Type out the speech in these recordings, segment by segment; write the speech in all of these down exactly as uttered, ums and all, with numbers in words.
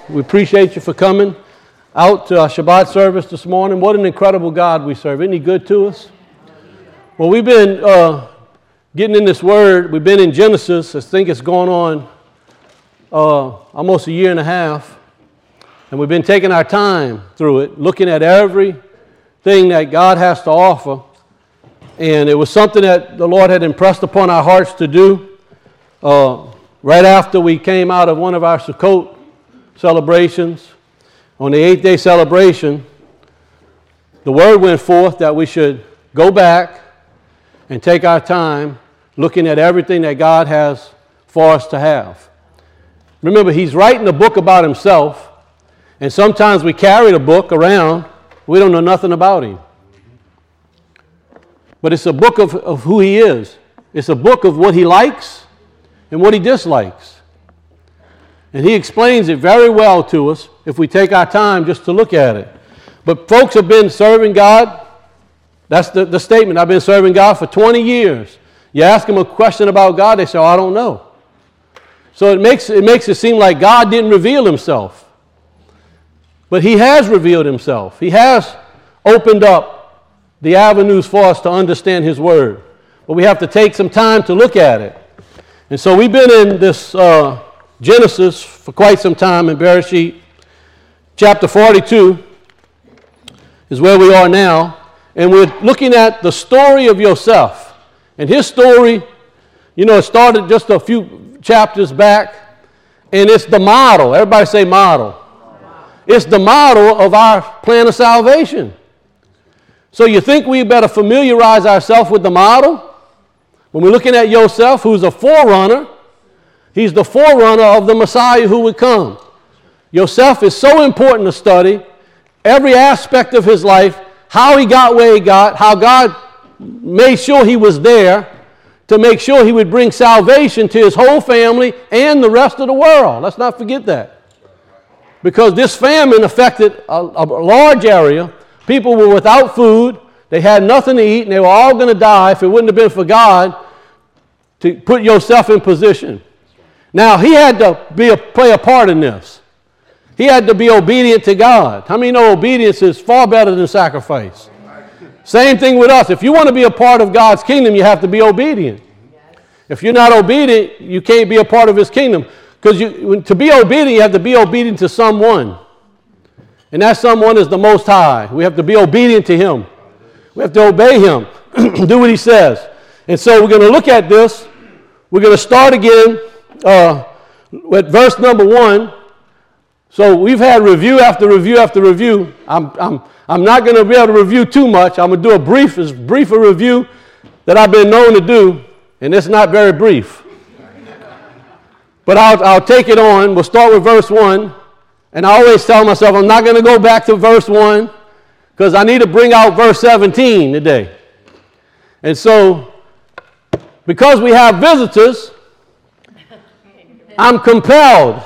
We appreciate you for coming out to our Shabbat service this morning. What an incredible God we serve. Isn't he good to us? Well, we've been uh, getting in this word. We've been in Genesis. I think it's going on uh, almost a year and a half. And we've been taking our time through it, looking at everything that God has to offer. And it was something that the Lord had impressed upon our hearts to do uh, right after we came out of one of our Sukkot celebrations. On the eighth day celebration, the word went forth that we should go back and take our time looking at everything that God has for us to have. Remember, he's writing a book about himself, and sometimes we carry the book around. We don't know nothing about him. But it's a book of, of who he is. It's a book of what he likes and what he dislikes. And he explains it very well to us if we take our time just to look at it. But folks have been serving God. That's the, the statement. I've been serving God for twenty years. You ask them a question about God, they say, oh, I don't know. So it makes, it makes it seem like God didn't reveal himself. But he has revealed himself. He has opened up the avenues for us to understand his word. But we have to take some time to look at it. And so we've been in this uh, Genesis for quite some time in Bereshit. Chapter forty-two is where we are now. And we're looking at the story of Yosef. And his story, you know, it started just a few chapters back. And it's the model. Everybody say model. It's the model of our plan of salvation. So you think we better familiarize ourselves with the model? When we're looking at Yosef, who's a forerunner, he's the forerunner of the Messiah who would come. Yosef is so important to study every aspect of his life, how he got where he got, how God made sure he was there to make sure he would bring salvation to his whole family and the rest of the world. Let's not forget that. Because this famine affected a, a large area. People were without food. They had nothing to eat, and they were all going to die if it wouldn't have been for God to put Yosef in position. Now, he had to be a, play a part in this. He had to be obedient to God. How many know obedience is far better than sacrifice? Same thing with us. If you want to be a part of God's kingdom, you have to be obedient. If you're not obedient, you can't be a part of his kingdom. Because you, to be obedient, you have to be obedient to someone. And that someone is the Most High. We have to be obedient to him. We have to obey him. Do what he says. And so we're going to look at this. We're going to start again uh, with verse number one. So we've had review after review after review. I'm, I'm, I'm not going to be able to review too much. I'm going to do a brief, as brief a review that I've been known to do. And it's not very brief. But I'll, I'll take it on. We'll start with verse one. And I always tell myself I'm not going to go back to verse one because I need to bring out verse seventeen today. And so, because we have visitors, I'm compelled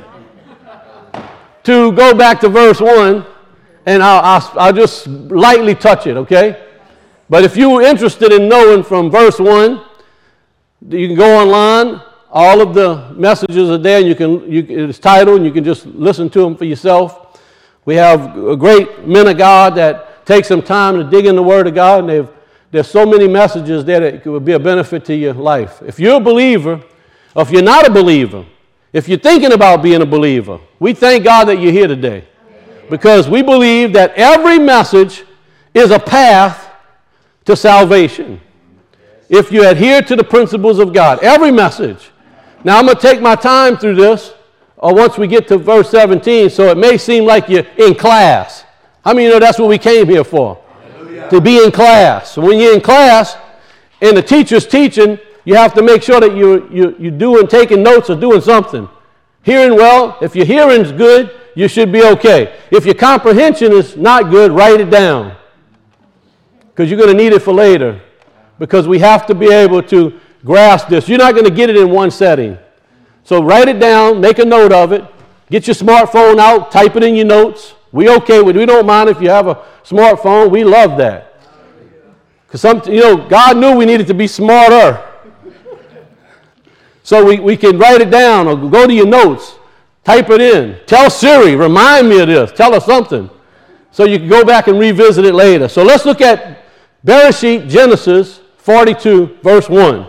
to go back to verse one, and I'll, I'll, I'll just lightly touch it, okay? But if you're interested in knowing from verse one, you can go online. All of the messages are there, and you can, you, it's titled, and you can just listen to them for yourself. We have a great men of God that take some time to dig in the Word of God, and they've, there's so many messages there that it would be a benefit to your life. If you're a believer, or if you're not a believer, if you're thinking about being a believer, we thank God that you're here today. Because we believe that every message is a path to salvation. If you adhere to the principles of God, every message. Now, I'm going to take my time through this or once we get to verse seventeen, so it may seem like you're in class. How many of you know that's what we came here for? Hallelujah. To be in class. So when you're in class and the teacher's teaching, you have to make sure that you, you, you're doing, taking notes or doing something. Hearing well, if your hearing's good, you should be okay. If your comprehension is not good, write it down. Because you're going to need it for later. Because we have to be able to grasp this. You're not going to get it in one setting. So write it down, make a note of it, get your smartphone out, type it in your notes. We okay with it. We don't mind if you have a smartphone. We love that. Because some, you know, God knew we needed to be smarter. So we, we can write it down or go to your notes. Type it in. Tell Siri, remind me of this. Tell her something. So you can go back and revisit it later. So let's look at Bereshit, Genesis forty-two, verse one.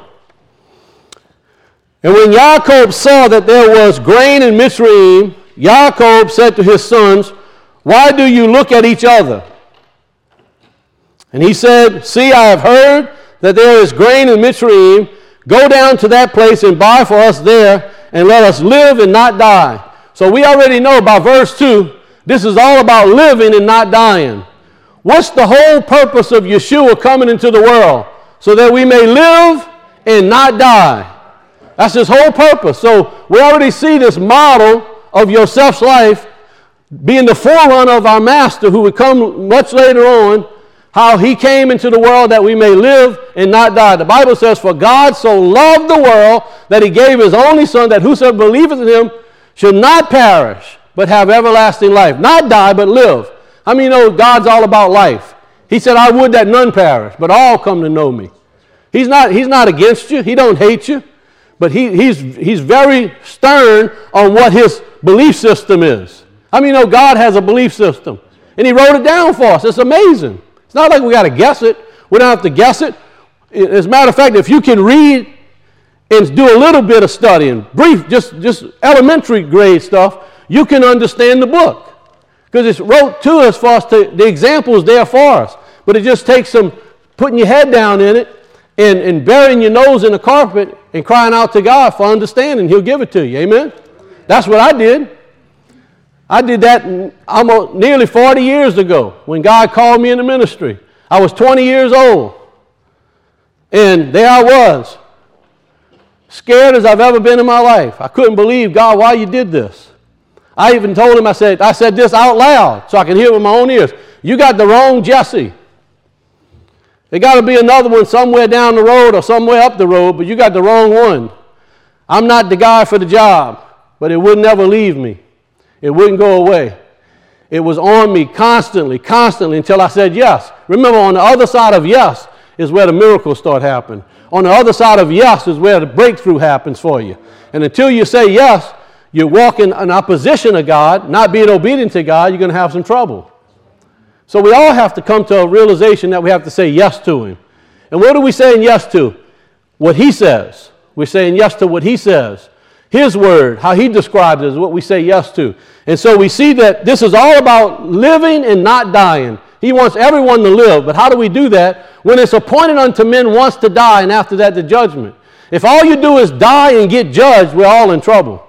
And when Jacob saw that there was grain in Mitzrayim, Jacob said to his sons, why do you look at each other? And he said, see, I have heard that there is grain in Mitzrayim. Go down to that place and buy for us there, and let us live and not die. So we already know by verse two, this is all about living and not dying. What's the whole purpose of Yeshua coming into the world? So that we may live and not die. That's his whole purpose. So we already see this model of Yosef's life being the forerunner of our master who would come much later on, how he came into the world that we may live and not die. The Bible says, for God so loved the world that he gave his only son, that whosoever believeth in him should not perish, but have everlasting life. Not die, but live. How many know God's all about life? He said, I would that none perish, but all come to know me. He's not, he's not against you. He don't hate you. But he, he's, he's very stern on what his belief system is. How many know God has a belief system? And he wrote it down for us. It's amazing. It's not like we got to guess it. We don't have to guess it. As a matter of fact, if you can read and do a little bit of studying, brief, just, just elementary grade stuff, you can understand the book. Because it's wrote to us for us to, the example is there for us. But it just takes some putting your head down in it and, and burying your nose in the carpet and crying out to God for understanding. He'll give it to you. Amen? That's what I did. I did that almost nearly forty years ago when God called me in the ministry. I was twenty years old. And there I was, scared as I've ever been in my life. I couldn't believe, God, why you did this. I even told him, I said, I said this out loud so I can hear it with my own ears. You got the wrong Jesse. There got to be another one somewhere down the road or somewhere up the road, but you got the wrong one. I'm not the guy for the job, but it would never leave me. It wouldn't go away. It was on me constantly, constantly until I said yes. Remember, on the other side of yes is where the miracles start happening. On the other side of yes is where the breakthrough happens for you. And until you say yes, you're walking in opposition to God, not being obedient to God, you're going to have some trouble. So we all have to come to a realization that we have to say yes to him. And what are we saying yes to? What he says. We're saying yes to what he says. His word, how he describes it, is what we say yes to. And so we see that this is all about living and not dying. He wants everyone to live, but how do we do that? When it's appointed unto men once to die, and after that the judgment. If all you do is die and get judged, we're all in trouble.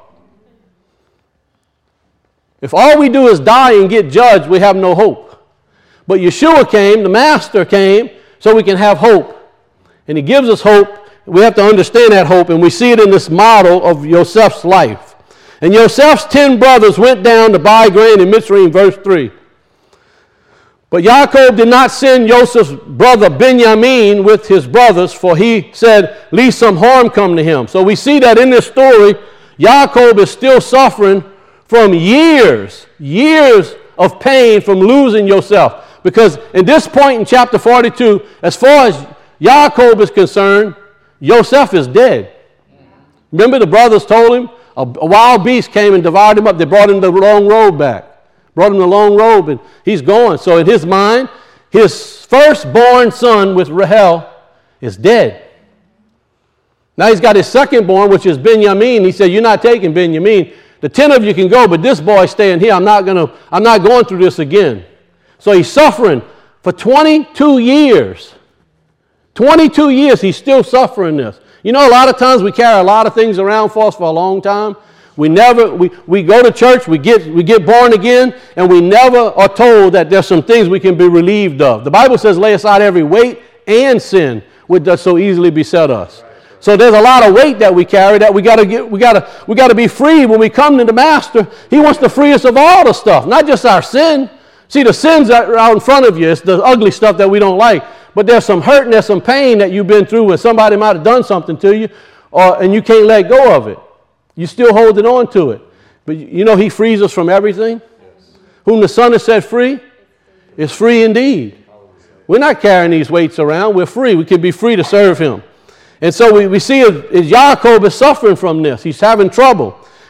If all we do is die and get judged, we have no hope. But Yeshua came, the Master came, so we can have hope. And he gives us hope. We have to understand that hope, and we see it in this model of Yosef's life. And Yosef's ten brothers went down to buy grain in Mitzrayim, verse three. But Jacob did not send Joseph's brother Benjamin with his brothers, for he said, lest some harm come to him. So we see that in this story, Jacob is still suffering from years, years of pain from losing Yosef. Because at this point in chapter forty-two, as far as Jacob is concerned, Yosef is dead. Remember the brothers told him, a, a wild beast came and divided him up. They brought him the long robe back. Brought him the long robe, and he's gone. So in his mind, his firstborn son with Rahel is dead. Now he's got his secondborn, which is Benjamin. He said, you're not taking Benjamin. The ten of you can go, but this boy's staying here. I'm not gonna, I'm not going through this again. So he's suffering for twenty-two years. twenty-two years he's still suffering this. You know, a lot of times we carry a lot of things around for us for a long time. We never, we, we go to church, we get, we get born again, and we never are told that there's some things we can be relieved of. The Bible says, lay aside every weight and sin which does so easily beset us. So there's a lot of weight that we carry that we gotta get, we gotta, we gotta be free when we come to the Master. He wants to free us of all the stuff, not just our sin. See, the sins that are out in front of you, it's the ugly stuff that we don't like. But there's some hurt and there's some pain that you've been through when somebody might have done something to you, or, and you can't let go of it. You're still holding on to it. But you know he frees us from everything? Yes. Whom the Son has set free is free indeed. We're not carrying these weights around. We're free. We can be free to serve him. And so we, we see as Jacob is suffering from this. He's having trouble.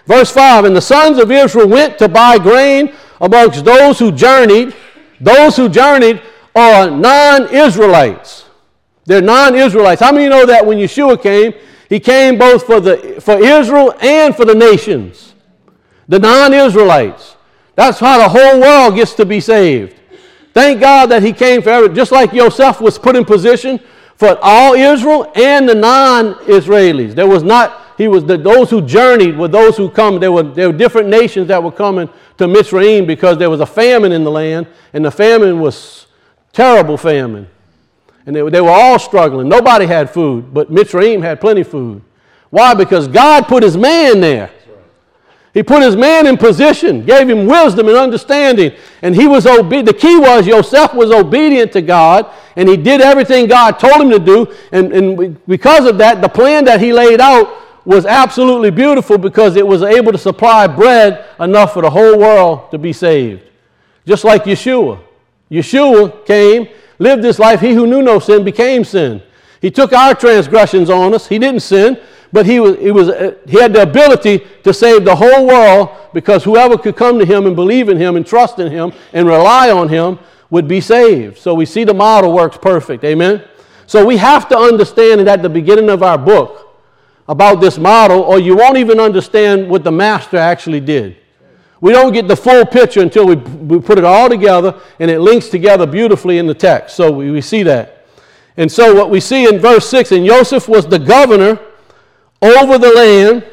Verse five, and the sons of Israel went to buy grain amongst those who journeyed. Those who journeyed are non-Israelites. They're non-Israelites. How many know that when Yeshua came, he came both for, the, for Israel and for the nations? The non-Israelites. That's how the whole world gets to be saved. Thank God that he came for everyone. Just like Joseph was put in position for all Israel and the non-Israelis. There was not, he was, the, those who journeyed were those who come. There were, there were different nations that were coming to Mitzrayim because there was a famine in the land, and the famine was terrible famine. And they, they were all struggling. Nobody had food, but Mitzrayim had plenty of food. Why? Because God put his man there. He put his man in position, gave him wisdom and understanding, and he was obedient. The key was Joseph was obedient to God, and he did everything God told him to do, and, and because of that, the plan that he laid out was absolutely beautiful because it was able to supply bread enough for the whole world to be saved. Just like Yeshua. Yeshua came, lived this life. He who knew no sin became sin. He took our transgressions on us. He didn't sin. But he was, he was, uh, he had the ability to save the whole world because whoever could come to him and believe in him and trust in him and rely on him would be saved. So we see the model works perfect. Amen? So we have to understand it at the beginning of our book about this model, or you won't even understand what the master actually did. We don't get the full picture until we, we put it all together, and it links together beautifully in the text. So we, we see that. And so what we see in verse six, and Joseph was the governor over the land,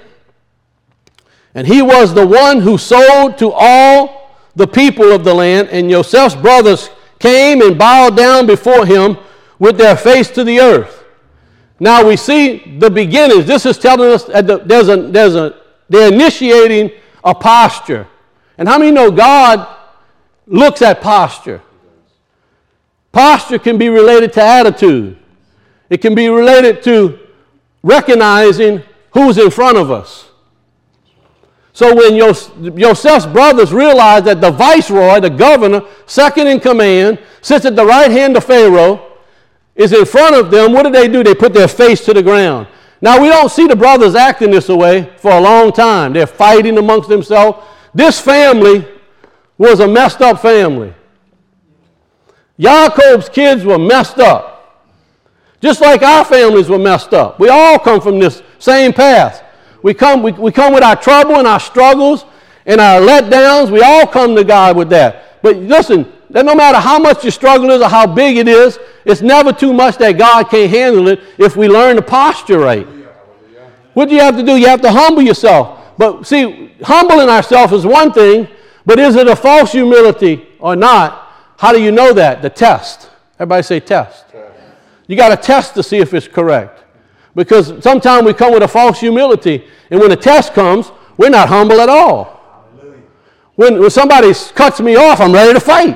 and he was the one who sold to all the people of the land, and Joseph's brothers came and bowed down before him with their face to the earth. Now we see the beginnings. This is telling us that the, there's a, there's a, they're initiating a posture. And how many know God looks at posture? Posture can be related to attitude. It can be related to recognizing who's in front of us. So when Joseph's brothers realized that the viceroy, the governor, second in command, sits at the right hand of Pharaoh, is in front of them, what do they do? They put their face to the ground. Now we don't see the brothers acting this way for a long time. They're fighting amongst themselves. This family was a messed up family. Jacob's kids were messed up. Just like our families were messed up. We all come from this same path. We come, we, we come with our trouble and our struggles and our letdowns. We all come to God with that. But listen, that no matter how much your struggle is or how big it is, it's never too much that God can't handle it if we learn the posture right. What do you have to do? You have to humble yourself. But see, humbling ourselves is one thing, but is it a false humility or not? How do you know that? The test. Everybody say test. You got to test to see if it's correct. Because sometimes we come with a false humility, and when the test comes, we're not humble at all. When, when somebody cuts me off, I'm ready to fight.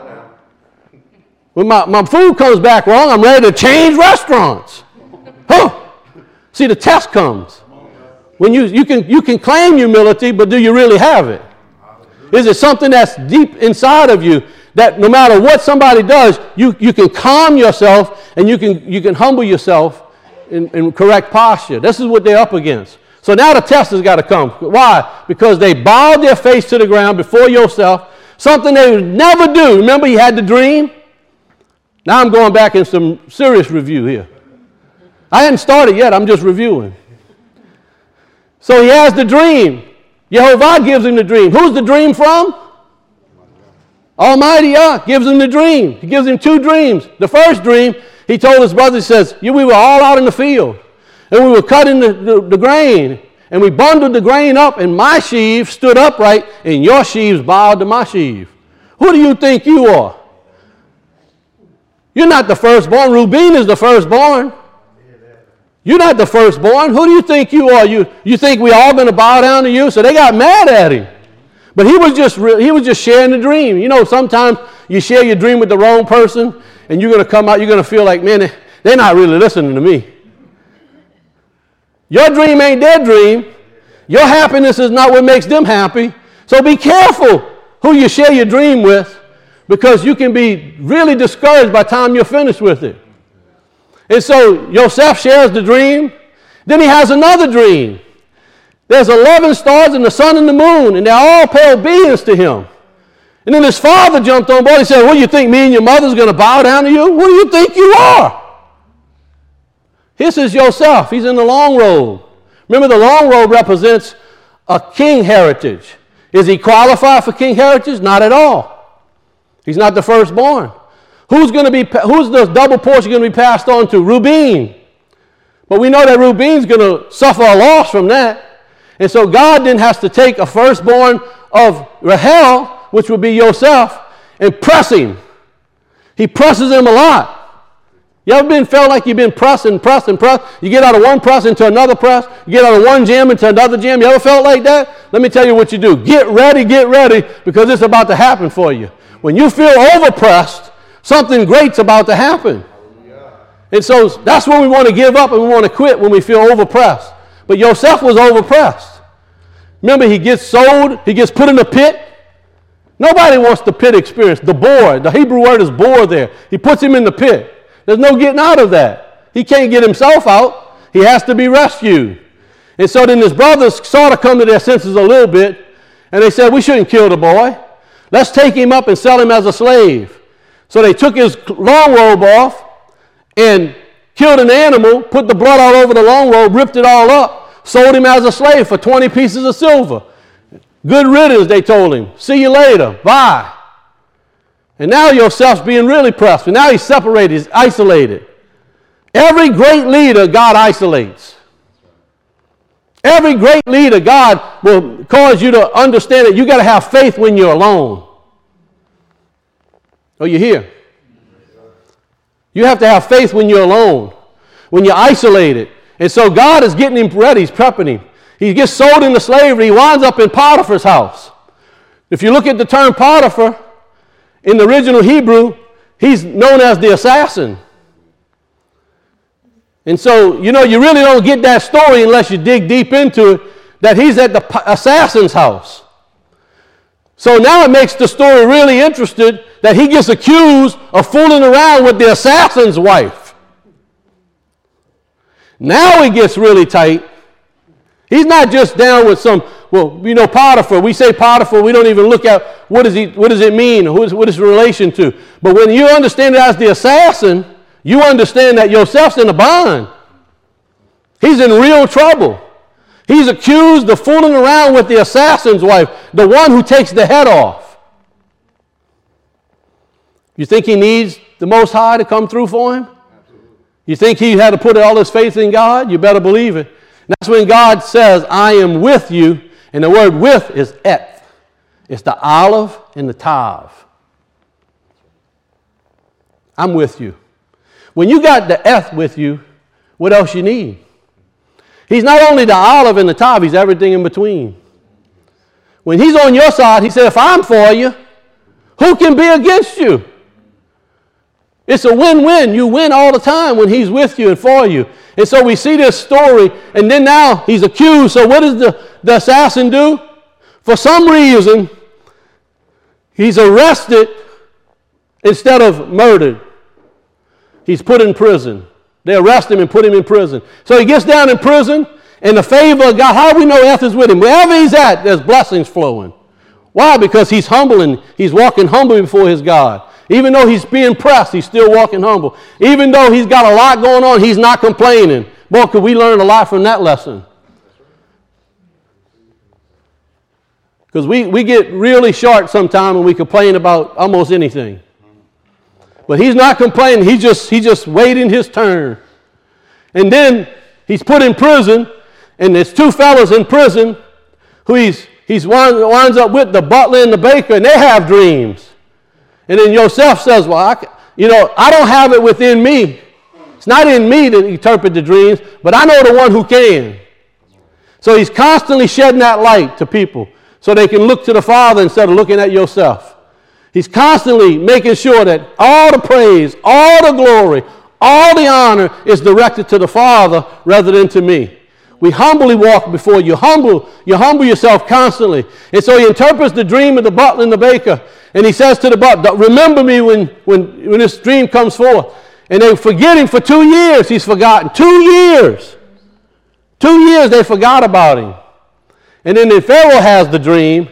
When my, my food comes back wrong, I'm ready to change restaurants. Huh. See, the test comes. When you, you, can, you can claim humility, but do you really have it? Is it something that's deep inside of you that no matter what somebody does, you, you can calm yourself and you can, you can humble yourself in, in correct posture? This is what they're up against. So now the test has got to come. Why? Because they bowed their face to the ground before Joseph, something they would never do. Remember, he had the dream? Now I'm going back in some serious review here. I hadn't started yet. I'm just reviewing. So he has the dream. Jehovah gives him the dream. Who's the dream from? Almighty Yah gives him the dream. He gives him two dreams. The first dream, he told his brothers, he says, we were all out in the field, and we were cutting the, the, the grain, and we bundled the grain up, and my sheaves stood upright, and your sheaves bowed to my sheaf. Who do you think you are? You're not the firstborn. Reuben is the firstborn. You're not the firstborn. Who do you think you are? You, you think we're all going to bow down to you? So they got mad at him. But he was just he was just sharing the dream. You know, sometimes you share your dream with the wrong person, and you're going to come out, you're going to feel like, man, they're not really listening to me. Your dream ain't their dream. Your happiness is not what makes them happy. So be careful who you share your dream with, because you can be really discouraged by the time you're finished with it. And so Joseph shares the dream. Then he has another dream. There's eleven stars and the sun and the moon, and they all pay obedience to him. And then his father jumped on board and said, what do you think, me and your mother's going to bow down to you? What do you think you are? This is Joseph. He's in the long robe. Remember, the long robe represents a king heritage. Is he qualified for king heritage? Not at all. He's not the firstborn. Who's going to be? Who's the double portion going to be passed on to? Reuben. But we know that Reuben's going to suffer a loss from that. And so God then has to take a firstborn of Rahel, which would be Joseph, and press him. He presses him a lot. You ever been felt like you've been pressed and pressed and pressed? You get out of one press into another press. You get out of one jam into another jam. You ever felt like that? Let me tell you what you do. Get ready, get ready, because it's about to happen for you. When you feel overpressed, something great's about to happen. And so that's when we want to give up and we want to quit, when we feel overpressed. But Joseph was overpressed. Remember, he gets sold, he gets put in a pit. Nobody wants the pit experience. The bore, the Hebrew word is bore there. He puts him in the pit. There's no getting out of that. He can't get himself out. He has to be rescued. And so then his brothers sort of come to their senses a little bit, and they said, we shouldn't kill the boy. Let's take him up and sell him as a slave. So they took his long robe off and killed an animal, put the blood all over the long robe, ripped it all up, sold him as a slave for twenty pieces of silver. Good riddance, they told him. See you later. Bye. And now Joseph's being really pressed. And now he's separated. He's isolated. Every great leader, God isolates. Every great leader, God will cause you to understand that you got to have faith when you're alone. Are you here? You have to have faith when you're alone, when you're isolated. And so God is getting him ready. He's prepping him. He gets sold into slavery. He winds up in Potiphar's house. If you look at the term Potiphar, in the original Hebrew, he's known as the assassin. And so, you know, you really don't get that story unless you dig deep into it, that he's at the assassin's house. So now it makes the story really interesting that he gets accused of fooling around with the assassin's wife. Now it gets really tight. He's not just down with some, well, you know, Potiphar. We say Potiphar, we don't even look at what does he, what does it mean, who is, what is it relation to. But when you understand it as the assassin, you understand that Joseph's in a bind. He's in real trouble. He's accused of fooling around with the assassin's wife, the one who takes the head off. You think he needs the Most High to come through for him? Absolutely. You think he had to put all his faith in God? You better believe it. That's when God says, I am with you. And the word with is et. It's the olive and the tav. I'm with you. When you got the eth with you, what else you need? He's not only the olive and the tav, he's everything in between. When he's on your side, he said, if I'm for you, who can be against you? It's a win-win. You win all the time when he's with you and for you. And so we see this story, and then now he's accused. So what does the, the assassin do? For some reason, he's arrested instead of murdered. He's put in prison. They arrest him and put him in prison. So he gets down in prison, and the favor of God, how do we know Eth is with him? Wherever he's at, there's blessings flowing. Why? Because he's humble and he's walking humble before his God. Even though he's being pressed, he's still walking humble. Even though he's got a lot going on, he's not complaining. Boy, could we learn a lot from that lesson. Because we, we get really short sometimes when we complain about almost anything. But he's not complaining. He's just, he's just waiting his turn. And then he's put in prison, and there's two fellas in prison who he's, he's winds, winds up with, the butler and the baker, and they have dreams. And then Joseph says, well, I, you know, I don't have it within me. It's not in me to interpret the dreams, but I know the one who can. So he's constantly shedding that light to people so they can look to the Father instead of looking at Joseph. He's constantly making sure that all the praise, all the glory, all the honor is directed to the Father rather than to me. We humbly walk before you. Humble, you humble yourself constantly. And so he interprets the dream of the butler and the baker. And he says to the butler, remember me when, when, when this dream comes forth. And they forget him for two years. He's forgotten. Two years. Two years they forgot about him. And then the Pharaoh has the dream,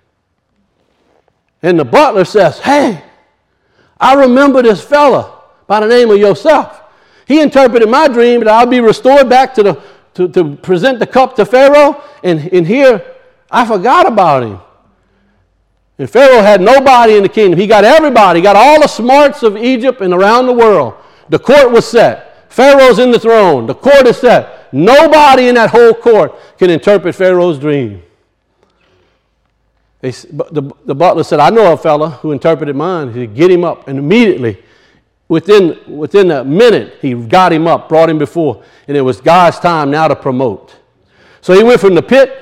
and the butler says, hey, I remember this fella by the name of Yosef. He interpreted my dream that I'll be restored back to the to, to present the cup to Pharaoh, and, and here I forgot about him. And Pharaoh had nobody in the kingdom. He got everybody. He got all the smarts of Egypt and around the world. The court was set. Pharaoh's in the throne. The court is set. Nobody in that whole court can interpret Pharaoh's dream. They, the, the butler said, I know a fella who interpreted mine. He said, get him up. And immediately, within, within a minute, he got him up, brought him before. And it was God's time now to promote. So he went from the pit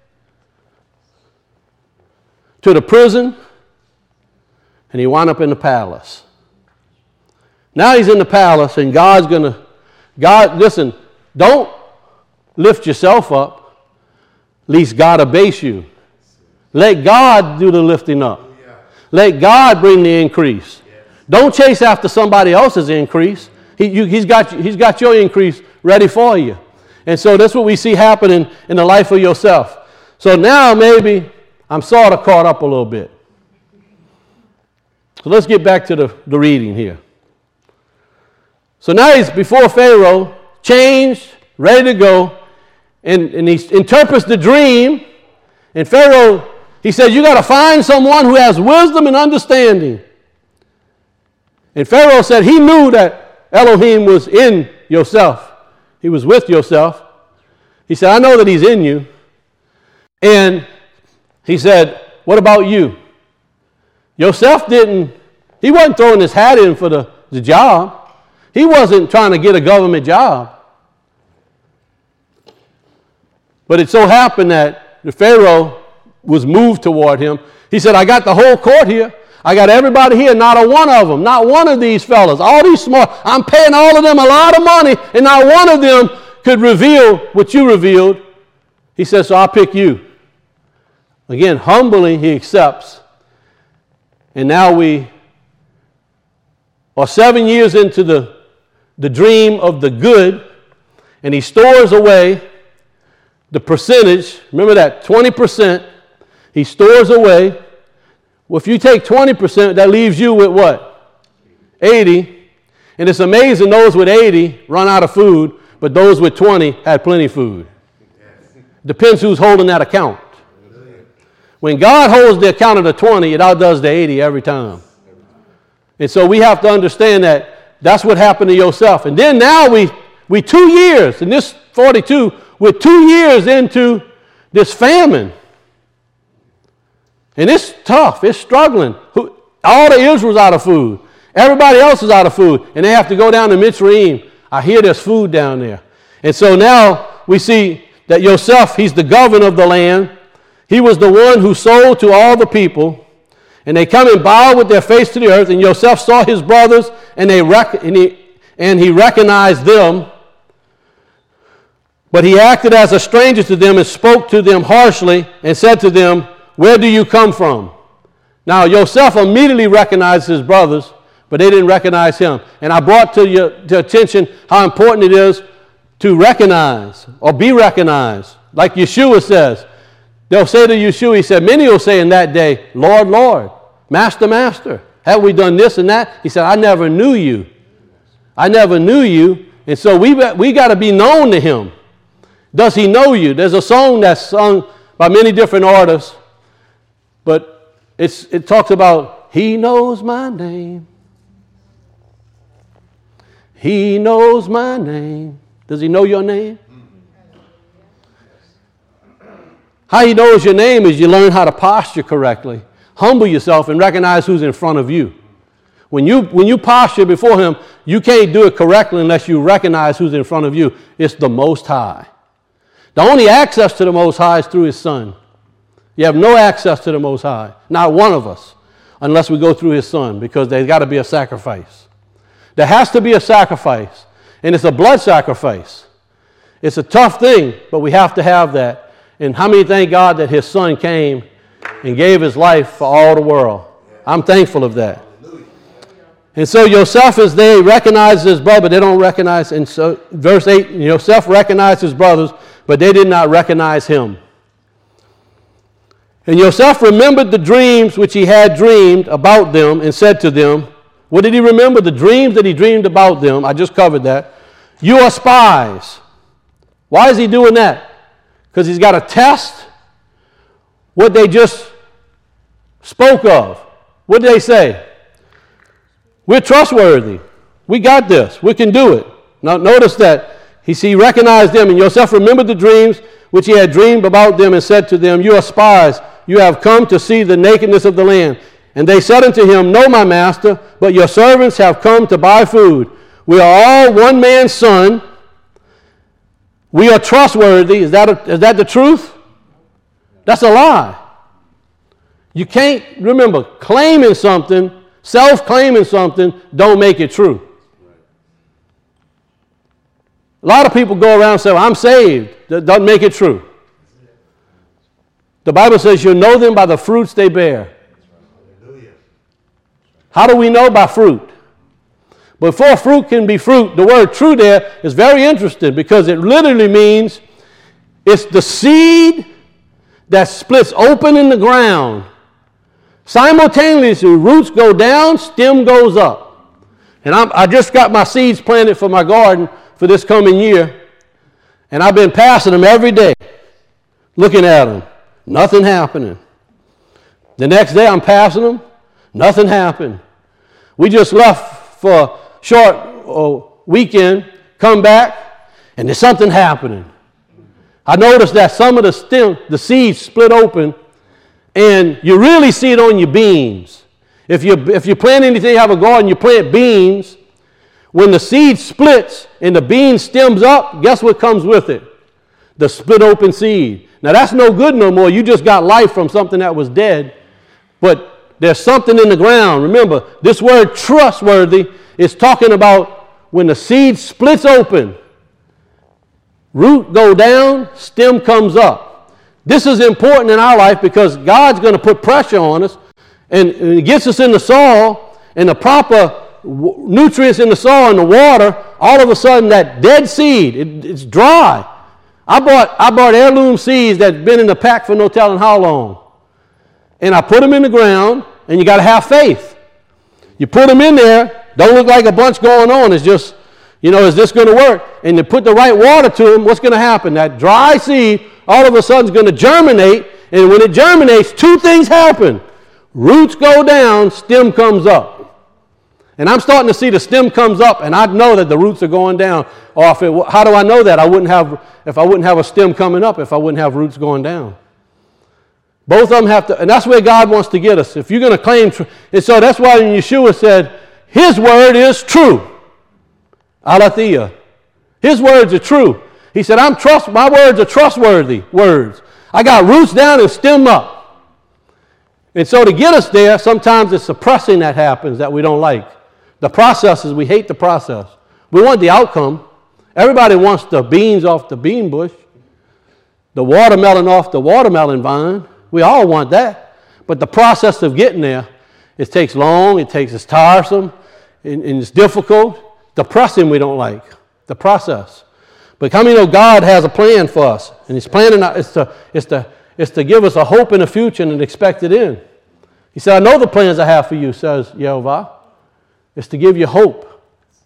to the prison, and he wound up in the palace. Now he's in the palace, and God's going to, God, listen, don't lift yourself up, lest God abase you. Let God do the lifting up. Let God bring the increase. Don't chase after somebody else's increase. He, you, he's, got, he's got your increase ready for you. And so that's what we see happening in the life of yourself. So now maybe I'm sort of caught up a little bit. So let's get back to the, the reading here. So now he's before Pharaoh, changed, ready to go, and, and he interprets the dream. And Pharaoh, he says, you got to find someone who has wisdom and understanding. And Pharaoh said he knew that Elohim was in Yosef. He was with Yosef. He said, I know that he's in you. And he said, what about you? Yosef didn't, he wasn't throwing his hat in for the, the job. He wasn't trying to get a government job. But it so happened that the Pharaoh was moved toward him. He said, I got the whole court here. I got everybody here, not a one of them, not one of these fellas, all these smart, I'm paying all of them a lot of money, and not one of them could reveal what you revealed. He says, so I'll pick you. Again, humbly he accepts. And now we are seven years into the, the dream of the good, and he stores away the percentage. Remember that, twenty percent. He stores away. Well, if you take twenty percent, that leaves you with what? eighty. And it's amazing those with eighty run out of food, but those with twenty had plenty of food. Depends who's holding that account. When God holds the account of the twenty, it outdoes the eighty every time. And so we have to understand that that's what happened to Yosef. And then now we, we two years, in this forty-two, we're two years into this famine. And it's tough. It's struggling. All the Israel's out of food. Everybody else is out of food. And they have to go down to Mitzrayim. I hear there's food down there. And so now we see that Yosef, he's the governor of the land. He was the one who sold to all the people. And they come and bow with their face to the earth. And Yosef saw his brothers, and, they rec- and, he, and he recognized them. But he acted as a stranger to them and spoke to them harshly and said to them, where do you come from? Now, Yosef immediately recognized his brothers, but they didn't recognize him. And I brought to your to attention how important it is to recognize or be recognized. Like Yeshua says, they'll say to Yeshua, he said, many will say in that day, Lord, Lord, Master, Master, have we done this and that? He said, I never knew you. I never knew you. And so we, we got to be known to him. Does he know you? There's a song that's sung by many different artists, but it's, it talks about, he knows my name. He knows my name. Does he know your name? How he knows your name is you learn how to posture correctly. Humble yourself and recognize who's in front of you. When you, when you posture before him, you can't do it correctly unless you recognize who's in front of you. It's the Most High. The only access to the Most High is through his Son. You have no access to the Most High, not one of us, unless we go through his Son, because there's got to be a sacrifice. There has to be a sacrifice, and it's a blood sacrifice. It's a tough thing, but we have to have that. And how many thank God that his Son came and gave his life for all the world? I'm thankful of that. And so Yosef, as they recognize his brother, they don't recognize, and so verse eight, Yosef recognized his brothers, but they did not recognize him. And Yosef remembered the dreams which he had dreamed about them and said to them, what did he remember? The dreams that he dreamed about them. I just covered that. You are spies. Why is he doing that? Because he's got to test what they just spoke of. What did they say? We're trustworthy. We got this. We can do it. Now notice that he, he recognized them, and Yosef remembered the dreams which he had dreamed about them and said to them, you are spies. You have come to see the nakedness of the land. And they said unto him, no, my master, but your servants have come to buy food. We are all one man's son. We are trustworthy. Is that, a, is that the truth? That's a lie. You can't, remember, claiming something, self-claiming something, don't make it true. A lot of people go around and say, well, I'm saved. That doesn't make it true. The Bible says you'll know them by the fruits they bear. How do we know? By fruit. Before fruit can be fruit, the word true there is very interesting because it literally means it's the seed that splits open in the ground. Simultaneously, roots go down, stem goes up. And I'm, I just got my seeds planted for my garden for this coming year, and I've been passing them every day, looking at them. Nothing happening. The next day I'm passing them. Nothing happened. We just left for a short uh, weekend, come back, and there's something happening. I noticed that some of the stem, the seeds split open, and you really see it on your beans. If you if you plant anything, you have a garden, you plant beans. When the seed splits and the bean stems up, guess what comes with it? The split open seed. Now that's no good no more. You just got life from something that was dead. But there's something in the ground. Remember, this word trustworthy is talking about when the seed splits open, root go down, stem comes up. This is important in our life because God's going to put pressure on us, and, and it gets us in the soil, and the proper w- nutrients in the soil and the water, all of a sudden that dead seed, it, it's dry. I bought, I bought heirloom seeds that's been in the pack for no telling how long. And I put them in the ground, and you got to have faith. You put them in there, don't look like a bunch going on. It's just, you know, is this going to work? And you put the right water to them, what's going to happen? That dry seed all of a sudden is going to germinate, and when it germinates, two things happen. Roots go down, stem comes up. And I'm starting to see the stem comes up, and I know that the roots are going down. Or if it, how do I know that? I wouldn't have, if I wouldn't have a stem coming up, if I wouldn't have roots going down. Both of them have to, and that's where God wants to get us. If you're going to claim, tr- and so that's why when Yeshua said, his word is true. Aletheia. His words are true. He said, I'm trust, my words are trustworthy words. I got roots down and stem up. And so to get us there, sometimes it's suppressing that happens that we don't like. The process is we hate the process. We want the outcome. Everybody wants the beans off the bean bush, the watermelon off the watermelon vine. We all want that. But the process of getting there, it takes long, it takes, it's tiresome, and, and it's difficult. The pressing we don't like, the process. But how many know God has a plan for us? And His plan is to, is to, is to give us a hope in the future and an expected end. He said, I know the plans I have for you, says Yehovah. It's to give you hope.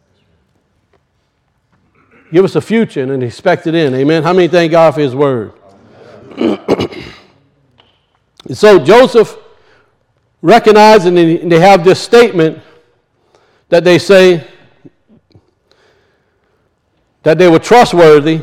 Give us a future and an expected end. Amen. How many thank God for His word? And so Joseph recognized, and they have this statement that they say that they were trustworthy.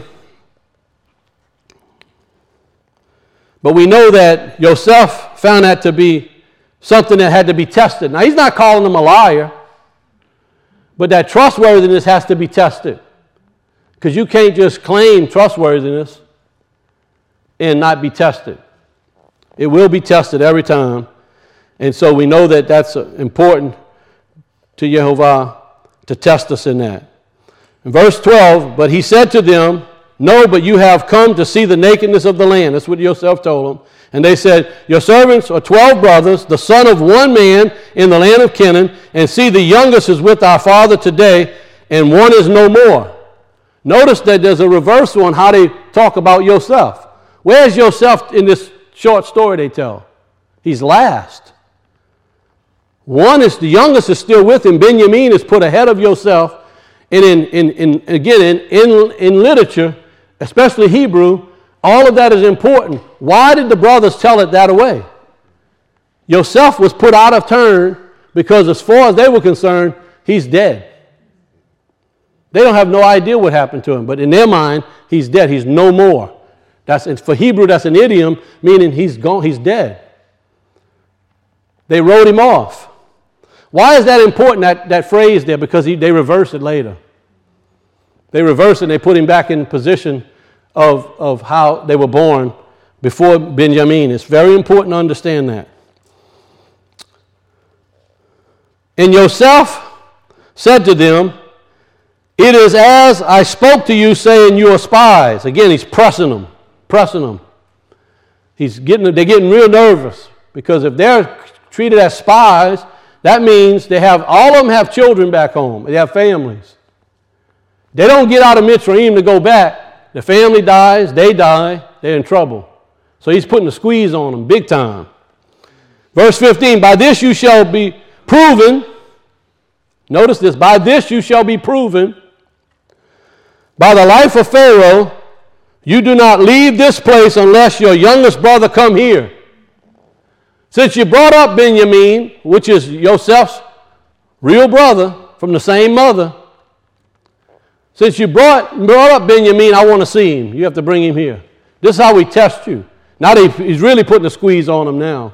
But we know that Joseph found that to be something that had to be tested. Now, he's not calling them a liar, but that trustworthiness has to be tested. Because you can't just claim trustworthiness and not be tested. It will be tested every time. And so we know that that's important to Yehovah to test us in that. In verse twelve, but he said to them, no, but you have come to see the nakedness of the land. That's what Joseph told them. And they said, your servants are twelve brothers, the son of one man in the land of Canaan, and see, the youngest is with our father today, and one is no more. Notice that there's a reversal on how they talk about Joseph. Where's Joseph in this short story they tell. He's last. One is, the youngest is still with him. Benjamin is put ahead of Joseph. And in, in, in again, in, in, in literature, especially Hebrew, all of that is important. Why did the brothers tell it that way? Joseph was put out of turn because as far as they were concerned, he's dead. They don't have no idea what happened to him, but in their mind, he's dead. He's no more. That's, for Hebrew, that's an idiom, meaning he's gone, he's dead. They wrote him off. Why is that important, that, that phrase there? Because he, they reverse it later. They reverse it and they put him back in position of, of how they were born before Benjamin. It's very important to understand that. And Joseph said to them, it is as I spoke to you, saying you are spies. Again, he's pressing them, pressing them. He's getting, they're getting real nervous because if they're treated as spies, that means they have, all of them have children back home. They have families. They don't get out of Mitzrayim to go back. The family dies, they die, they're in trouble. So he's putting a squeeze on them big time. Verse fifteen, by this you shall be proven. Notice this, by this you shall be proven. By the life of Pharaoh, you do not leave this place unless your youngest brother come here. Since you brought up Benjamin, which is Joseph's real brother from the same mother, since you brought, brought up Benjamin, I want to see him. You have to bring him here. This is how we test you. Now that he's really putting a squeeze on him now.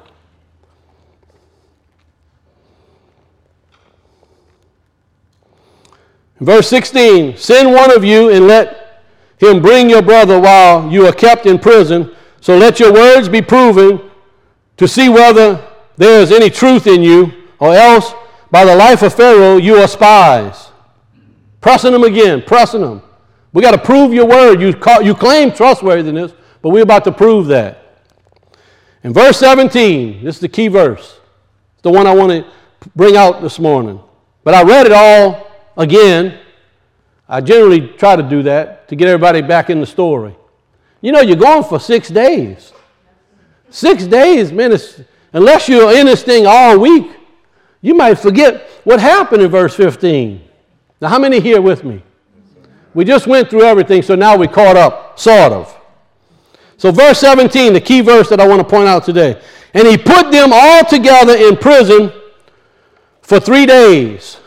Verse sixteen, send one of you and let him bring your brother while you are kept in prison. So let your words be proven to see whether there is any truth in you, or else by the life of Pharaoh you are spies. Pressing them again, pressing them. We got to prove your word. You, call, you claim trustworthiness, but we're about to prove that. In verse seventeen, this is the key verse. It's the one I want to bring out this morning. But I read it all again. I generally try to do that to get everybody back in the story. You know, you're going for six days. Six days, man, it's, unless you're in this thing all week, you might forget what happened in verse fifteen. Now, how many here with me? We just went through everything, so now we caught up, sort of. So verse seventeen, the key verse that I want to point out today. And he put them all together in prison for three days.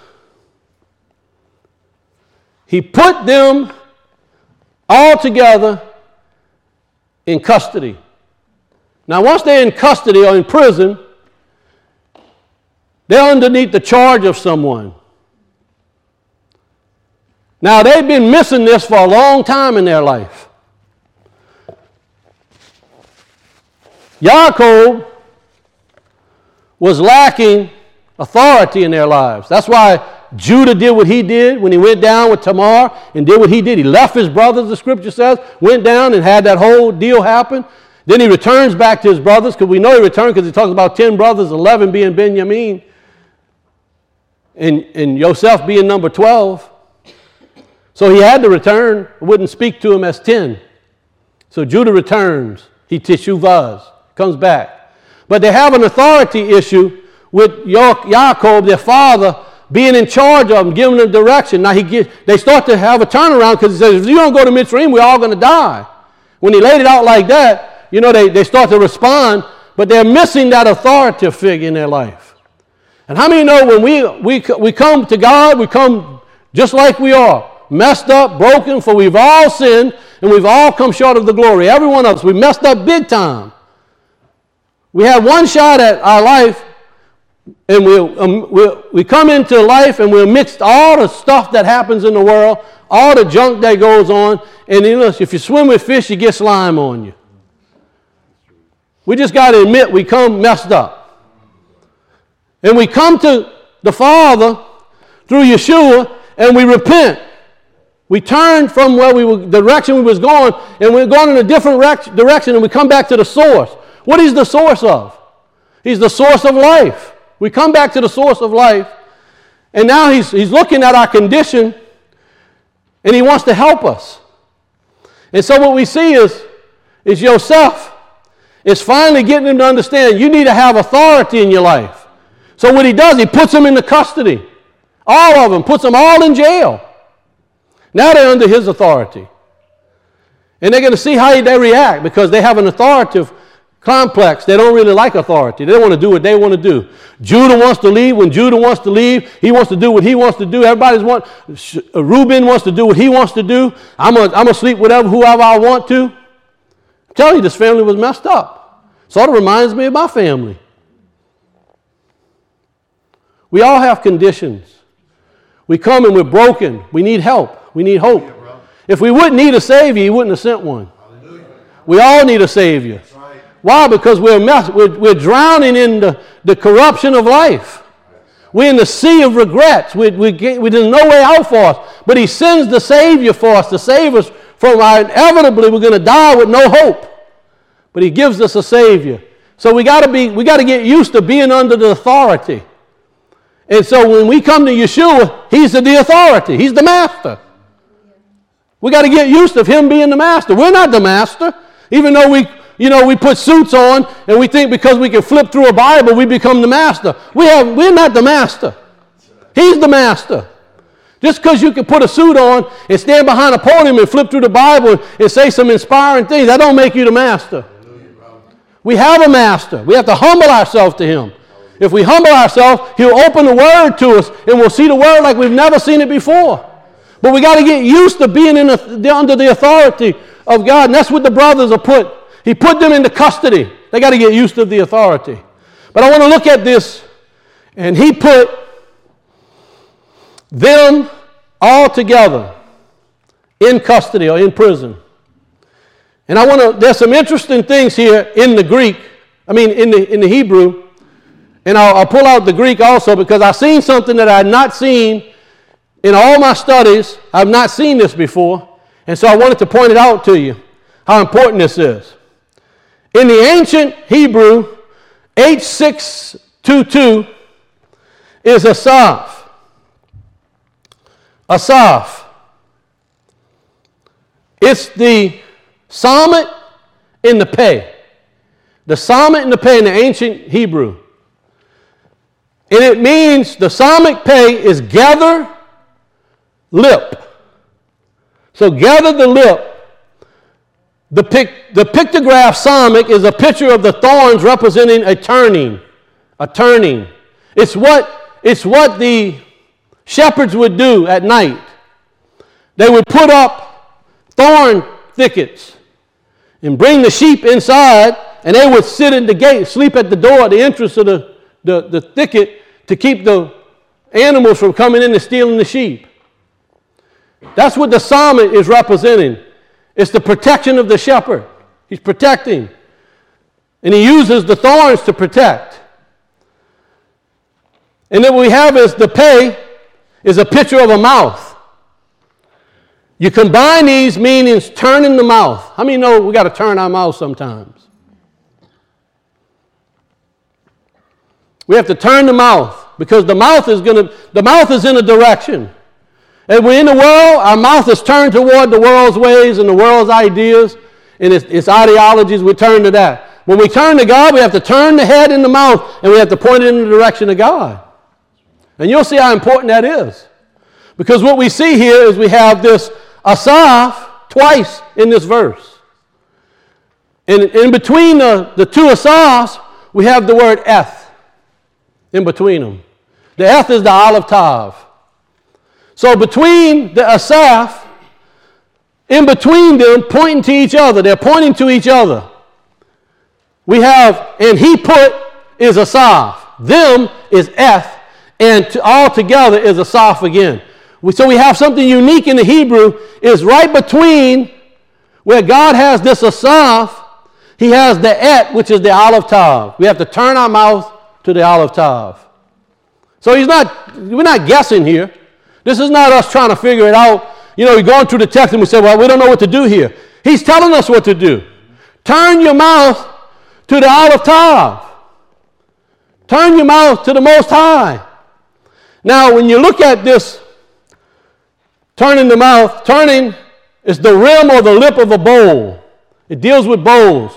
He put them all together in custody. Now, once they're in custody or in prison, they're underneath the charge of someone. Now, they've been missing this for a long time in their life. Yaakov was lacking authority in their lives. That's why Judah did what he did when he went down with Tamar and did what he did. He left his brothers, the scripture says, went down and had that whole deal happen. Then he returns back to his brothers, because we know he returned because he talks about ten brothers, eleven being Benjamin, and, and Joseph being number twelve. So he had to return, wouldn't speak to him as ten. So Judah returns. He teshuvahs, comes back. But they have an authority issue with Yaakov, their father, being in charge of them, giving them direction. Now he get, they start to have a turnaround because he says, if you don't go to Mitzrayim, we're all going to die. When he laid it out like that, you know, they, they start to respond, but they're missing that authoritative figure in their life. And how many know when we, we, we come to God, we come just like we are, messed up, broken, for we've all sinned, and we've all come short of the glory. Every one of us, we messed up big time. We had one shot at our life, and we um, we we come into life, and we're mixed all the stuff that happens in the world, all the junk that goes on, and you know, if you swim with fish, you get slime on you. We just got to admit we come messed up. And we come to the Father through Yeshua, and we repent. We turn from where we were, the direction we was going, and we're going in a different rec- direction, and we come back to the source. What is the source of? He's the source of life. We come back to the source of life, and now he's, he's looking at our condition, and he wants to help us. And so what we see is, is Joseph, It's finally getting them to understand you need to have authority in your life. So what he does, he puts them into custody. All of them, puts them all in jail. Now they're under his authority. And they're going to see how they react because they have an authoritative complex. They don't really like authority. They want to do what they want to do. Judah wants to leave. When Judah wants to leave, he wants to do what he wants to do. Everybody's want. Reuben wants to do what he wants to do. I'm going I'm to sleep with whatever, whoever I want to. I'm telling you, this family was messed up. Sort of reminds me of my family. We all have conditions. We come and we're broken. We need help. We need hope. If we wouldn't need a Savior, he wouldn't have sent one. We all need a Savior. Why? Because we're, mess- we're, we're drowning in the, the corruption of life. We're in the sea of regrets. We, we, get, we, there's no way out for us. But he sends the Savior for us to save us from our inevitably we're going to die with no hope. But he gives us a Savior. So we got to be we got to get used to being under the authority. And so when we come to Yeshua, he's the authority. He's the master. We got to get used to him being the master. We're not the master. Even though we, you know, we put suits on and we think because we can flip through a Bible, we become the master. We have, we're not the master. He's the master. Just because you can put a suit on and stand behind a podium and flip through the Bible and say some inspiring things, that don't make you the master. We have a master. We have to humble ourselves to him. If we humble ourselves, he'll open the word to us and we'll see the word like we've never seen it before. But we got to get used to being in a, under the authority of God. And that's what the brothers are put. He put them into custody. They got to get used to the authority. But I want to look at this. And he put them all together in custody or in prison. And I want to, there's some interesting things here in the Greek. I mean, in the, in the Hebrew. And I'll, I'll pull out the Greek also because I've seen something that I had not seen in all my studies. I've not seen this before, and so I wanted to point it out to you, how important this is. In the ancient Hebrew, H six twenty-two is Asaph. Asaph. It's the Summit in the Pei. The Summit in the Pei in the ancient Hebrew. And it means the Psalmic Pei is gather lip. So gather the lip. The, pic, the pictograph Psalmic is a picture of the thorns representing a turning. A turning. It's what, it's what the shepherds would do at night. They would put up thorn thickets and bring the sheep inside, and they would sit at the gate, sleep at the door at the entrance of the, the, the thicket to keep the animals from coming in and stealing the sheep. That's what the psalmist is representing. It's the protection of the shepherd. He's protecting. And he uses the thorns to protect. And then what we have is the Pei is a picture of a mouth. You combine these meanings, turning the mouth. How many know we got to turn our mouth sometimes? We have to turn the mouth because the mouth is going to, the mouth is in a direction. And we're in the world, our mouth is turned toward the world's ways and the world's ideas and its, its ideologies. We turn to that. When we turn to God, we have to turn the head and the mouth and we have to point it in the direction of God. And you'll see how important that is. Because what we see here is we have this Asaph twice in this verse. And in between the, the two Asaphs, we have the word eth. In between them. The eth is the Aleph Tav. So between the Asaph, in between them, pointing to each other, they're pointing to each other. We have, and he put is Asaph. Them is eth, and to, all together is Asaph again. We, so we have something unique in the Hebrew, is right between where God has this Asaph, he has the et, which is the Aleph Tav. We have to turn our mouth to the Aleph Tav. So he's not, we're not guessing here. This is not us trying to figure it out. You know, we're going through the text and we say, well, we don't know what to do here. He's telling us what to do. Turn your mouth to the Aleph Tav. Turn your mouth to the Most High. Now, when you look at this, turning the mouth, turning is the rim or the lip of a bowl. It deals with bowls.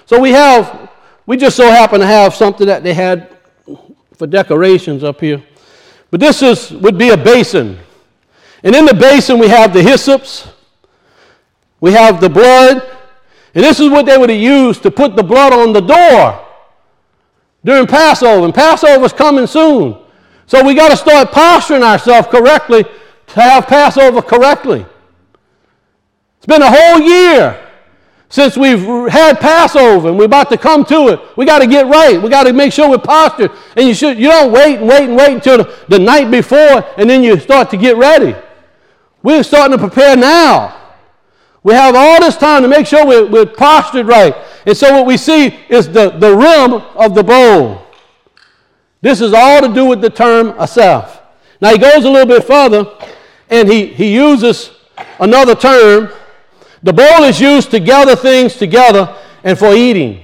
So we have, we just so happen to have something that they had for decorations up here. But this is would be a basin. And in the basin we have the hyssops, we have the blood, and this is what they would have used to put the blood on the door during Passover. And Passover's coming soon. So we got to start posturing ourselves correctly to have Passover correctly. It's been a whole year since we've had Passover and we're about to come to it. We got to get right. We got to make sure we're postured. And you should you don't wait and wait and wait until the, the night before and then you start to get ready. We're starting to prepare now. We have all this time to make sure we're, we're postured right. And so what we see is the, the rim of the bowl. This is all to do with the term asaph. Now he goes a little bit further and he, he uses another term. The bowl is used to gather things together and for eating.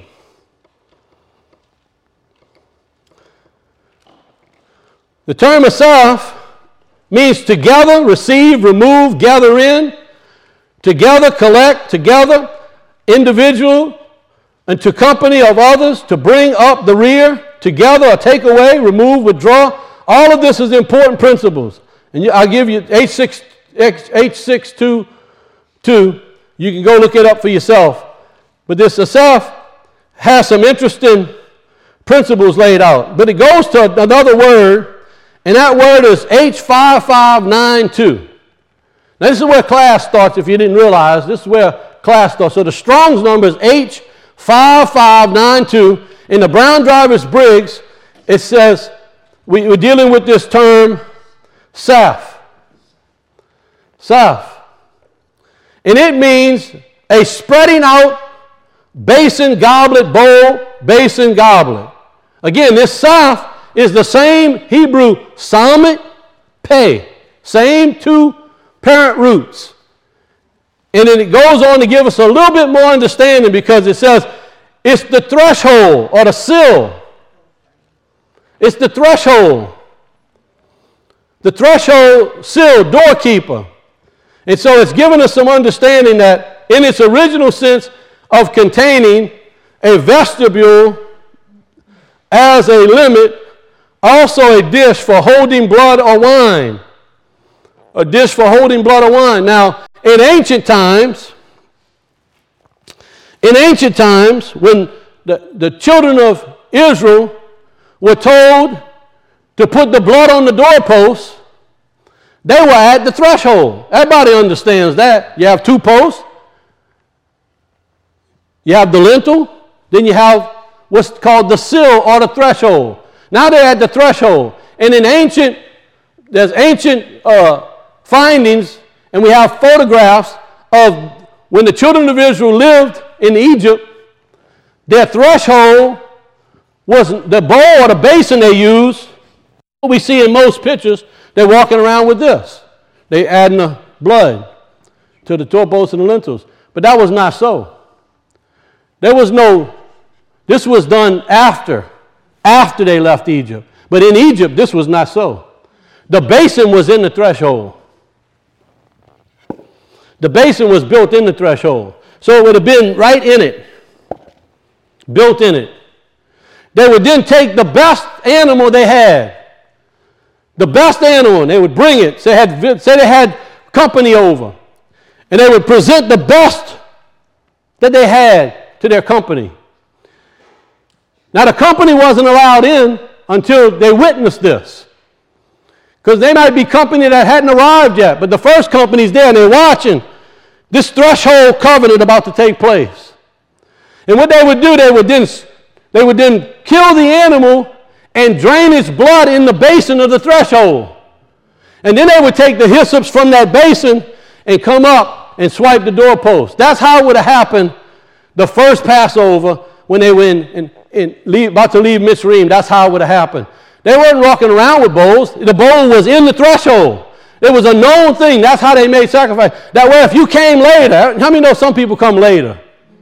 The term asaph means together, receive, remove, gather in, together, collect, together, individual, and to company of others, to bring up the rear, together, or take away, remove, withdraw. All of this is important principles. And I'll give you H six two two. You can go look it up for yourself. But this asaph has some interesting principles laid out. But it goes to another word, and that word is H five five nine two. Now this is where class starts, if you didn't realize. This is where class starts. So the Strong's number is H five five nine two. In the Brown Drivers Briggs, it says, we, we're dealing with this term, saph. Saph. And it means a spreading out basin, goblet, bowl, basin, goblet. Again, this saph is the same Hebrew samet, peh, same two parent roots. And then it goes on to give us a little bit more understanding because it says it's the threshold or the sill. It's the threshold. The threshold, sill, doorkeeper. And so it's given us some understanding that in its original sense of containing a vestibule as a limit, also a dish for holding blood or wine. A dish for holding blood or wine. Now, in ancient times, in ancient times, when the, the children of Israel were told to put the blood on the doorpost, they were at the threshold. Everybody understands that. You have two posts. You have the lintel. Then you have what's called the sill or the threshold. Now they're at the threshold. And in ancient, there's ancient uh, findings, and we have photographs of when the children of Israel lived in Egypt, their threshold was the bowl or the basin they used. What we see in most pictures, they're walking around with this. They adding the blood to the doorposts and the lintels. But that was not so. There was no, this was done after, after they left Egypt. But in Egypt, this was not so. The basin was in the threshold. The basin was built in the threshold. So it would have been right in it, built in it. They would then take the best animal they had, the best animal, and they would bring it. Say, had, say they had company over, and they would present the best that they had to their company. Now, the company wasn't allowed in until they witnessed this, because they might be company that hadn't arrived yet, but the first company's there, and they're watching this threshold covenant about to take place. And what they would do, they would then, they would then kill the animal and drain its blood in the basin of the threshold. And then they would take the hyssops from that basin and come up and swipe the doorpost. That's how it would have happened the first Passover when they were in, in, in leave, about to leave Mitzrayim. That's how it would have happened. They weren't walking around with bowls. The bowl was in the threshold. It was a known thing. That's how they made sacrifice. That way, if you came later, how many know some people come later?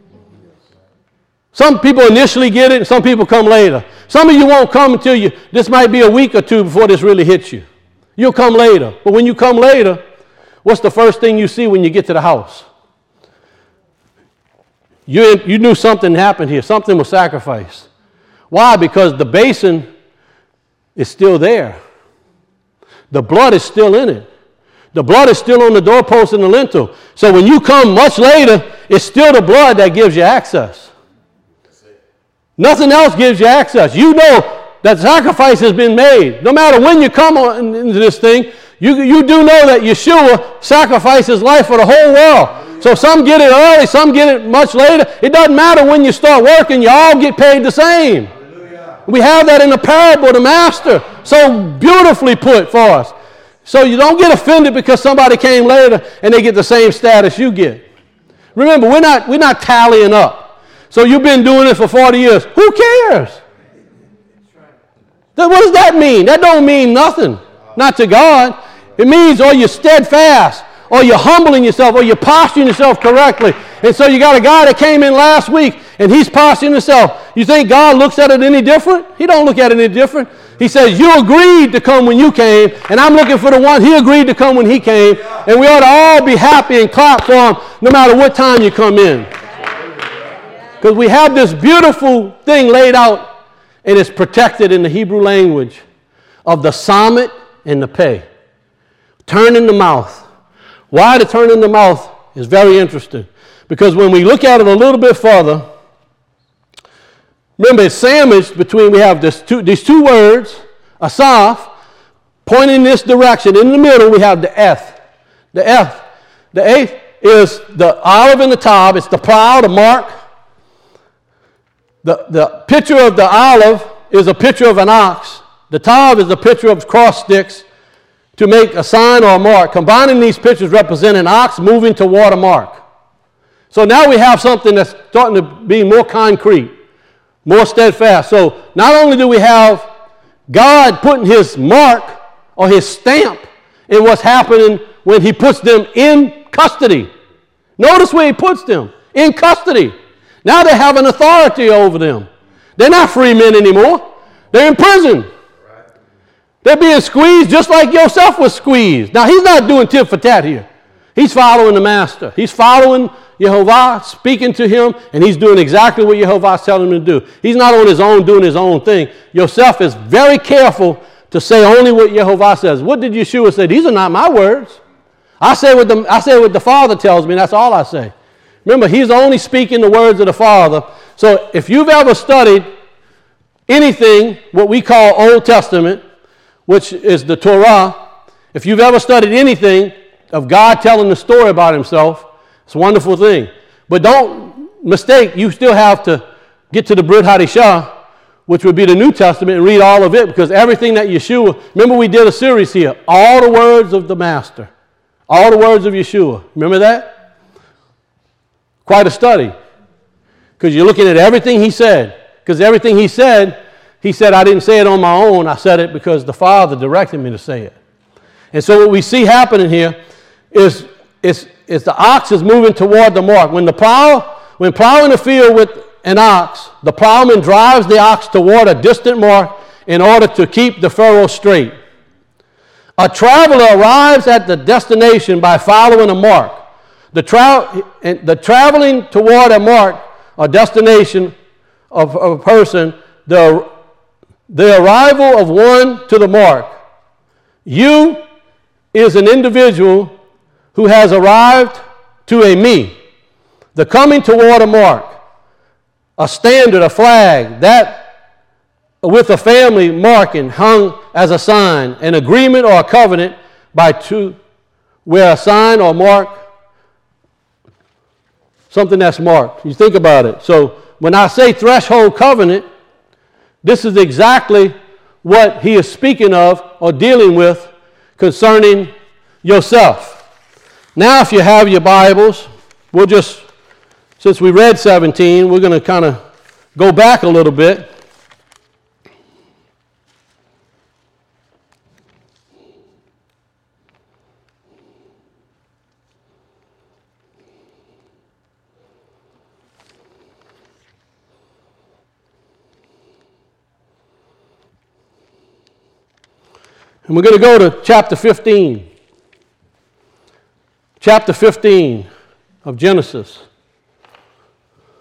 Some people initially get it, and some people come later. Some of you won't come until you, this might be a week or two before this really hits you. You'll come later. But when you come later, what's the first thing you see when you get to the house? you, you knew something happened here. Something was sacrificed. Why? Because the basin is still there. The blood is still in it. The blood is still on the doorpost and the lintel. So when you come much later, it's still the blood that gives you access. Nothing else gives you access. You know that sacrifice has been made. No matter when you come on into this thing, you, you do know that Yeshua sacrificed his life for the whole world. So some get it early, some get it much later. It doesn't matter when you start working, you all get paid the same. Hallelujah. We have that in the parable of the master. So beautifully put for us. So you don't get offended because somebody came later and they get the same status you get. Remember, we're not, we're not tallying up. So you've been doing it for forty years. Who cares? Then what does that mean? That don't mean nothing. Not to God. It means, or you're steadfast, or you're humbling yourself, or you're posturing yourself correctly. And so you got a guy that came in last week, and he's posturing himself. You think God looks at it any different? He don't look at it any different. He says, you agreed to come when you came, and I'm looking for the one, he agreed to come when he came, and we ought to all be happy and clap for him no matter what time you come in. Because we have this beautiful thing laid out, and it's protected in the Hebrew language of the summit and the pay. Turn in the mouth. Why the turn in the mouth is very interesting. Because when we look at it a little bit further, remember it's sandwiched between, we have this two, these two words, asaf, pointing in this direction. In the middle we have the eth. The eth. The eth is the olive and the tav. It's the plow, the mark. The, the picture of the olive is a picture of an ox. The tav is a picture of cross sticks to make a sign or a mark. Combining these pictures represent an ox moving toward a mark. So now we have something that's starting to be more concrete, more steadfast. So not only do we have God putting his mark or his stamp in what's happening when he puts them in custody. Notice where he puts them, in custody. Now they have an authority over them. They're not free men anymore. They're in prison. They're being squeezed just like Yosef was squeezed. Now, he's not doing tit for tat here. He's following the master. He's following Yehovah, speaking to him, and he's doing exactly what Yehovah's telling him to do. He's not on his own doing his own thing. Yosef is very careful to say only what Yehovah says. What did Yeshua say? These are not my words. I say what the, I say what the Father tells me. That's all I say. Remember, he's only speaking the words of the Father. So if you've ever studied anything, what we call Old Testament, which is the Torah, if you've ever studied anything of God telling the story about himself, it's a wonderful thing. But don't mistake, you still have to get to the Brit Hadashah, which would be the New Testament, and read all of it, because everything that Yeshua, remember we did a series here, all the words of the Master, all the words of Yeshua. Remember that? Quite a study, because you're looking at everything he said, because everything he said, he said, I didn't say it on my own. I said it because the Father directed me to say it. And so what we see happening here is, is, is the ox is moving toward the mark. When the plow, when plowing the field with an ox, the plowman drives the ox toward a distant mark in order to keep the furrow straight. A traveler arrives at the destination by following a mark. The, tra- the traveling toward a mark or destination of, of a person, the The arrival of one to the mark. You is an individual who has arrived to a me. The coming toward a mark, a standard, a flag, that with a family marking hung as a sign, an agreement or a covenant by two, where a sign or mark, something that's marked. You think about it. So when I say threshold covenant, this is exactly what he is speaking of or dealing with concerning yourself. Now, if you have your Bibles, we'll just, since we read seventeen, we're going to kind of go back a little bit. And we're going to go to chapter fifteen. Chapter fifteen of Genesis.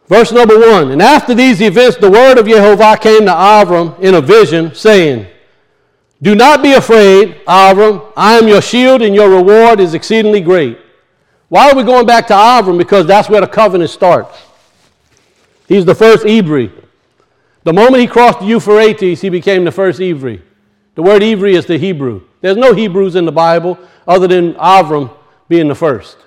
Verse number one, and after these events, the word of Yehovah came to Avram in a vision, saying, do not be afraid, Avram. I am your shield, and your reward is exceedingly great. Why are we going back to Avram? Because that's where the covenant starts. He's the first Ivri. The moment he crossed the Euphrates, he became the first Ivri. The word Ivri is the Hebrew. There's no Hebrews in the Bible other than Avram being the first.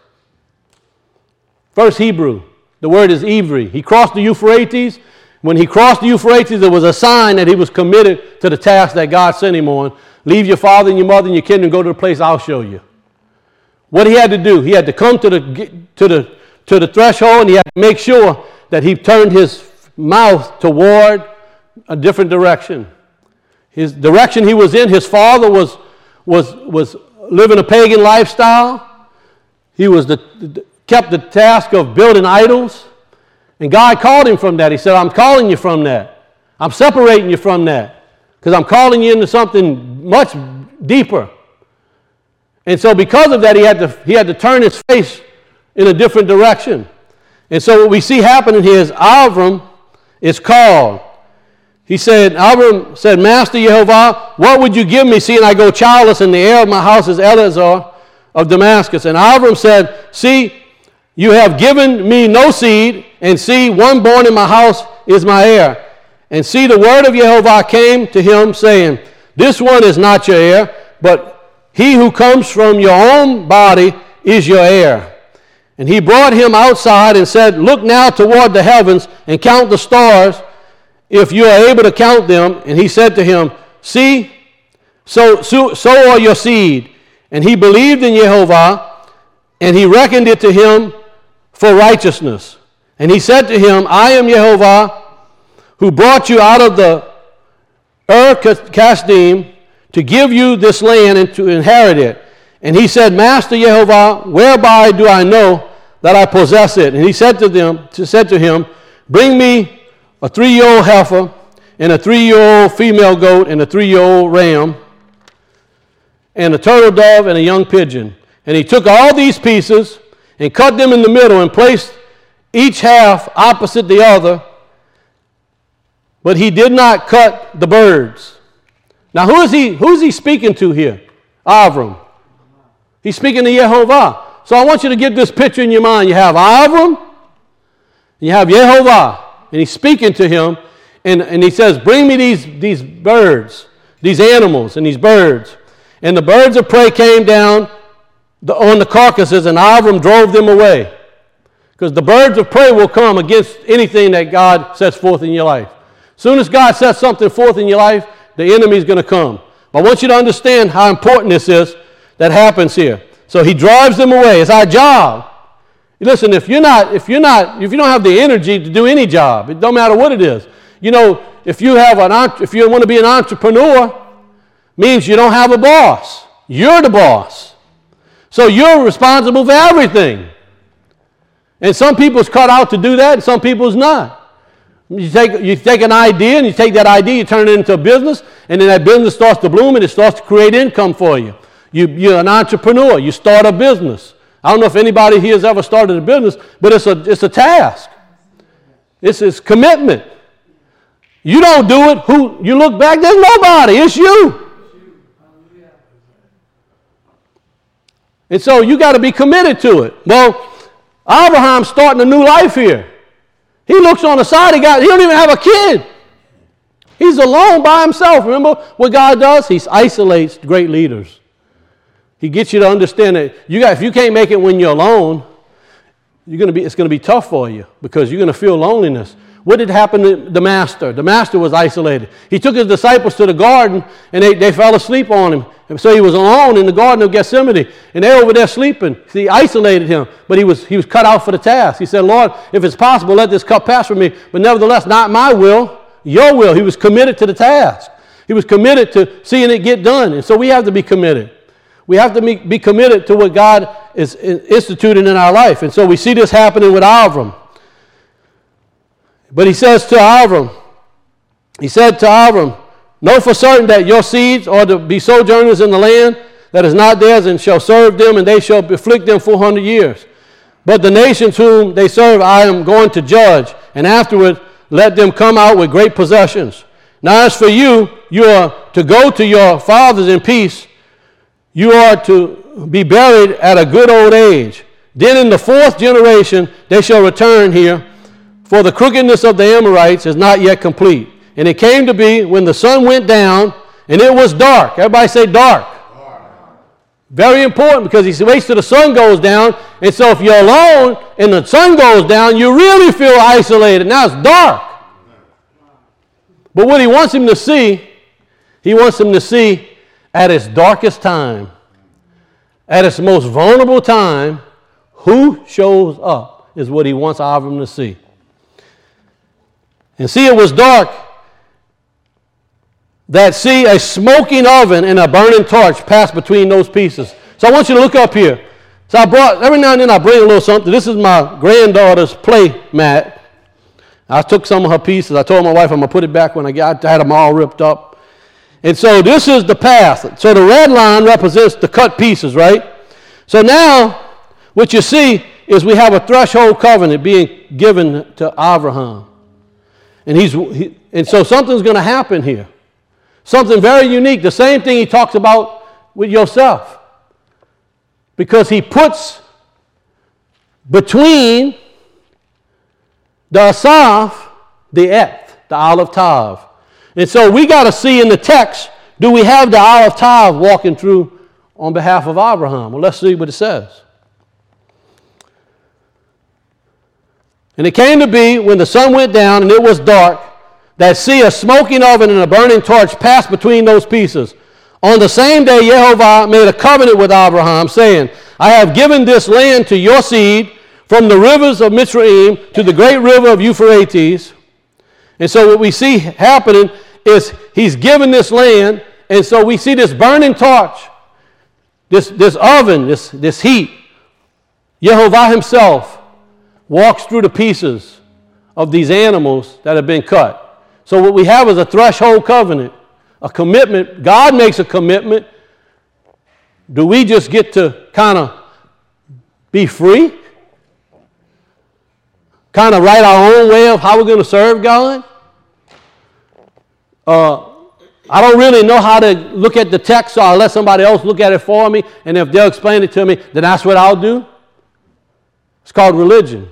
First Hebrew. The word is Ivri. He crossed the Euphrates. When he crossed the Euphrates, it was a sign that he was committed to the task that God sent him on. Leave your father and your mother and your kin and go to the place I'll show you. What he had to do, he had to come to the, to the, to the threshold, and he had to make sure that he turned his mouth toward a different direction. His direction he was in, his father was, was, was living a pagan lifestyle. He was the, the, kept the task of building idols. And God called him from that. He said, I'm calling you from that. I'm separating you from that because I'm calling you into something much deeper. And so because of that, he had to, he had to turn his face in a different direction. And so what we see happening here is Avram is called. He said, Avram said, Master Yehovah, what would you give me, seeing I go childless, and the heir of my house is Eleazar of Damascus? And Avram said, see, you have given me no seed, and see, one born in my house is my heir. And see, the word of Yehovah came to him, saying, this one is not your heir, but he who comes from your own body is your heir. And he brought him outside and said, look now toward the heavens and count the stars, if you are able to count them. And he said to him, see, so, so, so are your seed. And he believed in Yehovah, and he reckoned it to him for righteousness. And he said to him, I am Yehovah, who brought you out of the Ur Kasdim to give you this land and to inherit it. And he said, Master Yehovah, whereby do I know that I possess it? And he said to them, to, said to him, bring me a three-year-old heifer, and a three-year-old female goat, and a three-year-old ram, and a turtle dove, and a young pigeon. And he took all these pieces and cut them in the middle and placed each half opposite the other, but he did not cut the birds. Now who is he, who is he speaking to here? Avram. He's speaking to Yehovah. So I want you to get this picture in your mind. You have Avram, you have Yehovah, and he's speaking to him, and, and he says, bring me these, these birds, these animals and these birds. And the birds of prey came down the, on the carcasses, and Avram drove them away. Because the birds of prey will come against anything that God sets forth in your life. As soon as God sets something forth in your life, the enemy is going to come. But I want you to understand how important this is that happens here. So he drives them away. It's our job. Listen, if you're not, if you're not, if you don't have the energy to do any job, it don't matter what it is. You know, if you have an, if you want to be an entrepreneur, means you don't have a boss. You're the boss. So you're responsible for everything. And some people's cut out to do that, and some people's not. You take, you take an idea, and you take that idea, you turn it into a business, and then that business starts to bloom, and it starts to create income for you. you you're an entrepreneur. You start a business. I don't know if anybody here has ever started a business, but it's a, it's a task. It's, it's commitment. You don't do it, who you look back, there's nobody. It's you. And so you got to be committed to it. Well, Abraham's starting a new life here. He looks on the side, he, got, he don't even have a kid. He's alone by himself. Remember what God does? He isolates great leaders. He gets you to understand that you got, if you can't make it when you're alone, you're gonna be, it's going to be tough for you because you're going to feel loneliness. What did happen to the master? The master was isolated. He took his disciples to the garden, and they, they fell asleep on him. And so he was alone in the Garden of Gethsemane, and they're over there sleeping. He isolated him, but he was, he was cut out for the task. He said, Lord, if it's possible, let this cup pass from me, but nevertheless, not my will, your will. He was committed to the task. He was committed to seeing it get done, and so we have to be committed. We have to be committed to what God is instituting in our life, and so we see this happening with Avram. But he says to Avram, he said to Avram, know for certain that your seeds are to be sojourners in the land that is not theirs, and shall serve them, and they shall afflict them four hundred years. But the nations whom they serve I am going to judge, and afterward let them come out with great possessions. Now as for you, you are to go to your fathers in peace. You are to be buried at a good old age. Then in the fourth generation they shall return here, for the crookedness of the Amorites is not yet complete. And it came to be when the sun went down, and it was dark. Everybody say dark. Very important, because he waits till the sun goes down. And so if you're alone and the sun goes down, you really feel isolated. Now it's dark. But what he wants him to see, he wants him to see at its darkest time, at its most vulnerable time, who shows up is what he wants Avram to see. And see, it was dark, that see a smoking oven and a burning torch passed between those pieces. So I want you to look up here. So I brought, every now and then I bring a little something. This is my granddaughter's play mat. I took some of her pieces. I told my wife I'm going to put it back when I got, I had them all ripped up. And so this is the path. So the red line represents the cut pieces, right? So now what you see is we have a threshold covenant being given to Abraham. And, he's, he, and so something's going to happen here. Something very unique. The same thing he talks about with Yosef. Because he puts between the Asaph, the Eth, the Aleph Tav. And so we got to see in the text, do we have the Aleph Tav walking through on behalf of Abraham? Well, let's see what it says. And it came to be when the sun went down and it was dark, that see a smoking oven and a burning torch passed between those pieces. On the same day Jehovah made a covenant with Abraham, saying, I have given this land to your seed from the rivers of Mitzrayim to the great river of Euphrates. And so what we see happening is he's given this land, and so we see this burning torch, this, this oven, this, this heat. Jehovah himself walks through the pieces of these animals that have been cut. So what we have is a threshold covenant, a commitment. God makes a commitment. Do we just get to kind of be free? Kind of write our own way of how we're going to serve God? Uh, I don't really know how to look at the text, so I'll let somebody else look at it for me, and if they'll explain it to me, then that's what I'll do. It's called religion.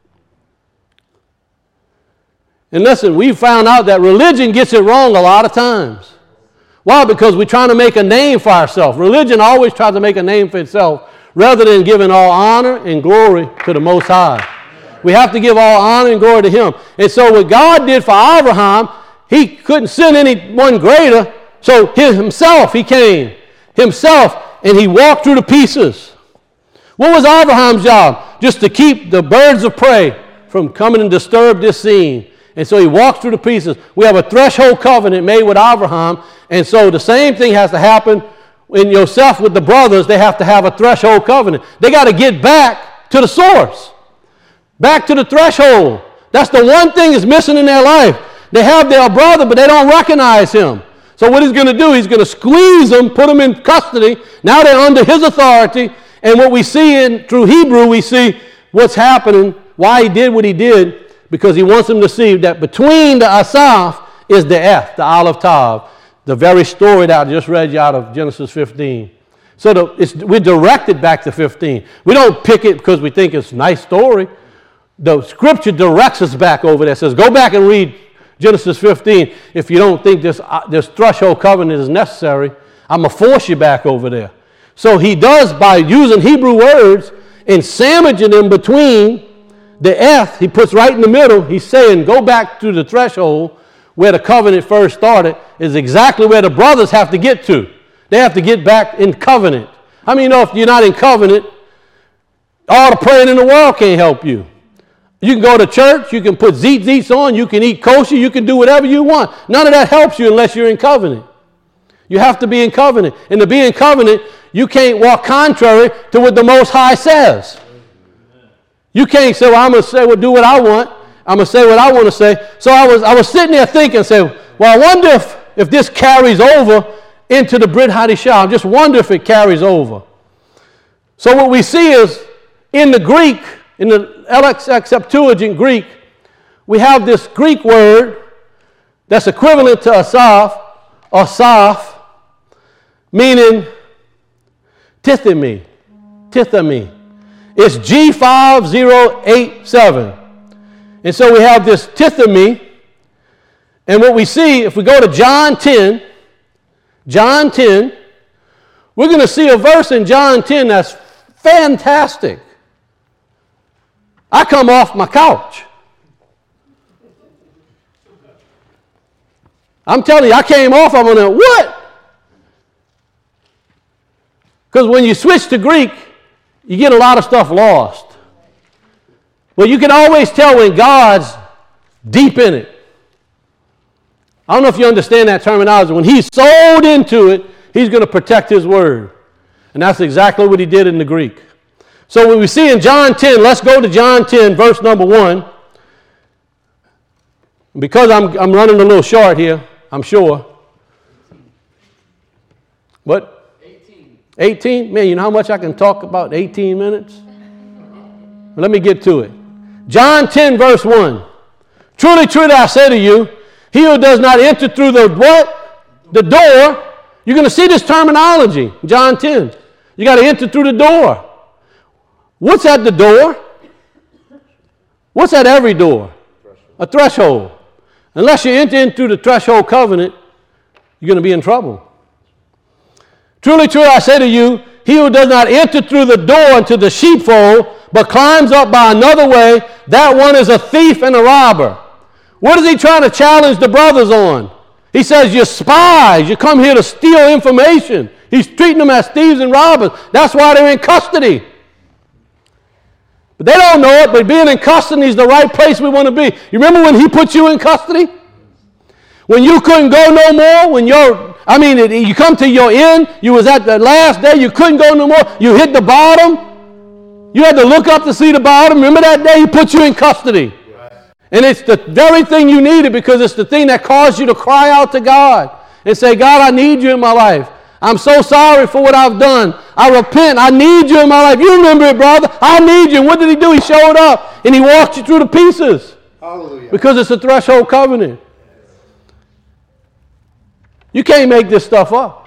And listen, we found out that religion gets it wrong a lot of times. Why? Because we're trying to make a name for ourselves. Religion always tries to make a name for itself rather than giving all honor and glory to the Most High. We have to give all honor and glory to Him. And so what God did for Abraham, He couldn't send anyone greater. So Himself, He came. Himself, and He walked through the pieces. What was Abraham's job? Just to keep the birds of prey from coming and disturb this scene. And so he walks through the pieces. We have a threshold covenant made with Abraham. And so the same thing has to happen in Yosef with the brothers. They have to have a threshold covenant. They got to get back to the source. Back to the threshold. That's the one thing that's missing in their life. They have their brother, but they don't recognize him. So what he's going to do, he's going to squeeze them, put them in custody. Now they're under his authority. And what we see in through Hebrew, we see what's happening, why he did what he did. Because he wants them to see that between the Asaph is the Eth, the Aleph Tav, the very story that I just read you out of Genesis fifteen. So the, it's, we're directed back to fifteen. We don't pick it because we think it's a nice story. The scripture directs us back over there. It says, go back and read Genesis fifteen. If you don't think this, uh, this threshold covenant is necessary, I'm going to force you back over there. So he does by using Hebrew words and sandwiching them between the Eth, he puts right in the middle. He's saying, go back to the threshold where the covenant first started, is exactly where the brothers have to get to. They have to get back in covenant. I mean, you know, if you're not in covenant, all the praying in the world can't help you. You can go to church, you can put zit-zits on, you can eat kosher, you can do whatever you want. None of that helps you unless you're in covenant. You have to be in covenant. And to be in covenant, you can't walk contrary to what the Most High says. You can't say, well, I'm going to say, well, do what I want. I'm going to say what I want to say. So I was I was sitting there thinking, say, well, I wonder if, if this carries over into the Brit Hadashah. I just wonder if it carries over. So what we see is in the Greek, in the L X X Septuagint Greek, we have this Greek word that's equivalent to asaph, asaph, meaning tithemi, tithemi. It's G five zero eight seven. And so we have this tithemi. And what we see, if we go to John ten, John ten, we're going to see a verse in John ten that's fantastic. I come off my couch. I'm telling you, I came off, I'm going, what? Because when you switch to Greek, you get a lot of stuff lost. Well, you can always tell when God's deep in it. I don't know if you understand that terminology. When he's sold into it, he's going to protect his word. And that's exactly what he did in the Greek. So when we see in John ten, let's go to John ten, verse number one. Because I'm, I'm running a little short here, I'm sure. What? eighteen. eighteen? Man, you know how much I can talk about eighteen minutes? Let me get to it. John ten, verse one. Truly, truly, I say to you, he who does not enter through the what? The door. You're going to see this terminology. John ten. You got to enter through the door. What's at the door? What's at every door? A threshold. Unless you enter into the threshold covenant, you're going to be in trouble. Truly, truly, I say to you, he who does not enter through the door into the sheepfold, but climbs up by another way, that one is a thief and a robber. What is he trying to challenge the brothers on? He says, you're spies. You come here to steal information. He's treating them as thieves and robbers. That's why they're in custody. But they don't know it, but being in custody is the right place we want to be. You remember when he put you in custody? When you couldn't go no more? When you're, I mean, it, you come to your end, you was at the last day, you couldn't go no more, you hit the bottom, you had to look up to see the bottom. Remember that day he put you in custody? And it's the very thing you needed because it's the thing that caused you to cry out to God and say, God, I need you in my life. I'm so sorry for what I've done. I repent. I need you in my life. You remember it, brother. I need you. And what did he do? He showed up and he walked you through the pieces. Hallelujah. Because it's a threshold covenant. You can't make this stuff up.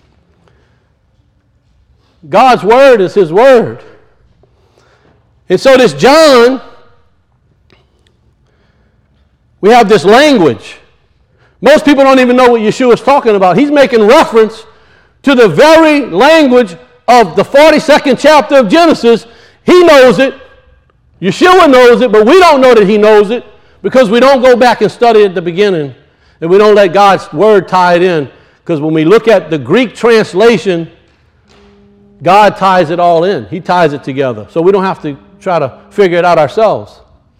God's word is his word. And so this John, we have this language. Most people don't even know what Yeshua is talking about. He's making reference to the very language of the forty-second chapter of Genesis. He knows it. Yeshua knows it, but we don't know that he knows it because we don't go back and study at the beginning and we don't let God's word tie it in. Because when we look at the Greek translation, God ties it all in. He ties it together. So we don't have to try to figure it out ourselves.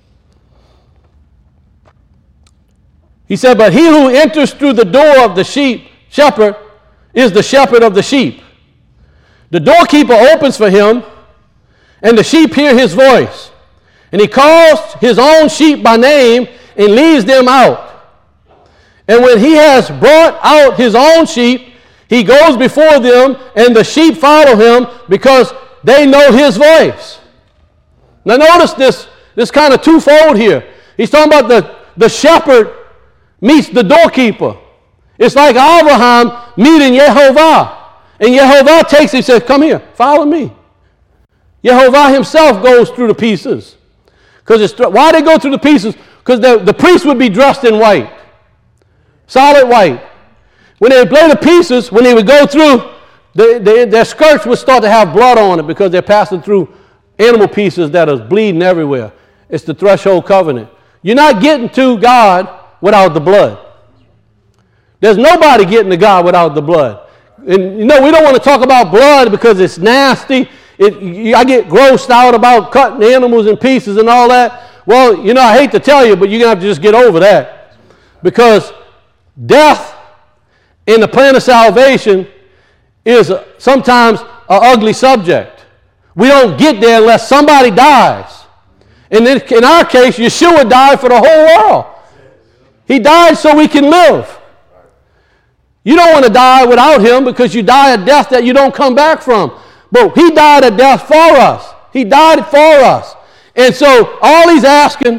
He said, but he who enters through the door of the sheep, shepherd, is the shepherd of the sheep. The doorkeeper opens for him, and the sheep hear his voice. And he calls his own sheep by name and leads them out. And when he has brought out his own sheep, he goes before them, and the sheep follow him because they know his voice. Now notice this, this kind of twofold here. He's talking about the, the shepherd meets the doorkeeper. It's like Abraham meeting Yehovah. And Yehovah takes him and says, come here, follow me. Yehovah himself goes through the pieces. Because it's why they go through the pieces? Because the, the priest would be dressed in white. Solid white. When they would play the pieces, when they would go through, they, they, their skirts would start to have blood on it because they're passing through animal pieces that are bleeding everywhere. It's the threshold covenant. You're not getting to God without the blood. There's nobody getting to God without the blood. And you know, we don't want to talk about blood because it's nasty. It, I get grossed out about cutting animals in pieces and all that. Well, you know, I hate to tell you, but you're going to have to just get over that. Because death in the plan of salvation is sometimes an ugly subject. We don't get there unless somebody dies. And in, in our case, Yeshua died for the whole world. He died so we can live. You don't want to die without him because you die a death that you don't come back from. But he died a death for us. He died for us. And so all he's asking,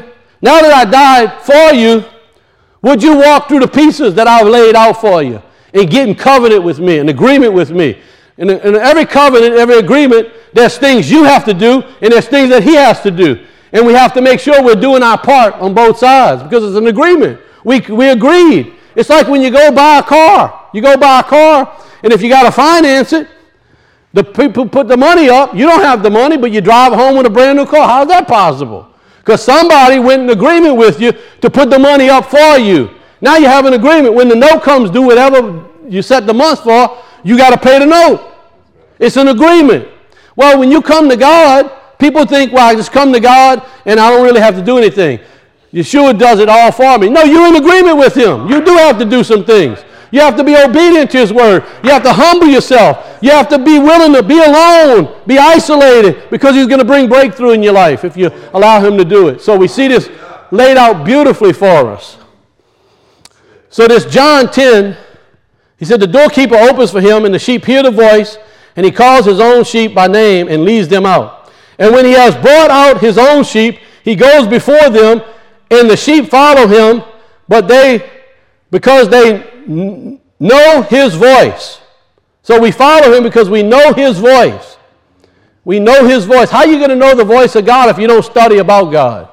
Now that I died for you, would you walk through the pieces that I've laid out for you and get in covenant with me, in agreement with me? In, in every covenant, every agreement, there's things you have to do and there's things that he has to do. And we have to make sure we're doing our part on both sides because it's an agreement. We, we agreed. It's like when you go buy a car. You go buy a car, and if you got to finance it, the people put the money up. You don't have the money, but you drive home with a brand new car. How's that possible? Because somebody went in agreement with you to put the money up for you. Now you have an agreement. When the note comes due, whatever you set the month for, you got to pay the note. It's an agreement. Well, when you come to God, people think, well, I just come to God and I don't really have to do anything. Yeshua does it all for me. No, you're in agreement with him. You do have to do some things. You have to be obedient to his word. You have to humble yourself. You have to be willing to be alone, be isolated, because he's going to bring breakthrough in your life if you allow him to do it. So we see this laid out beautifully for us. So this John ten, he said the doorkeeper opens for him and the sheep hear the voice, and he calls his own sheep by name and leads them out. And when he has brought out his own sheep, he goes before them, and the sheep follow him, but they, because they n- know his voice. So we follow him because we know his voice. We know his voice. How are you going to know the voice of God if you don't study about God?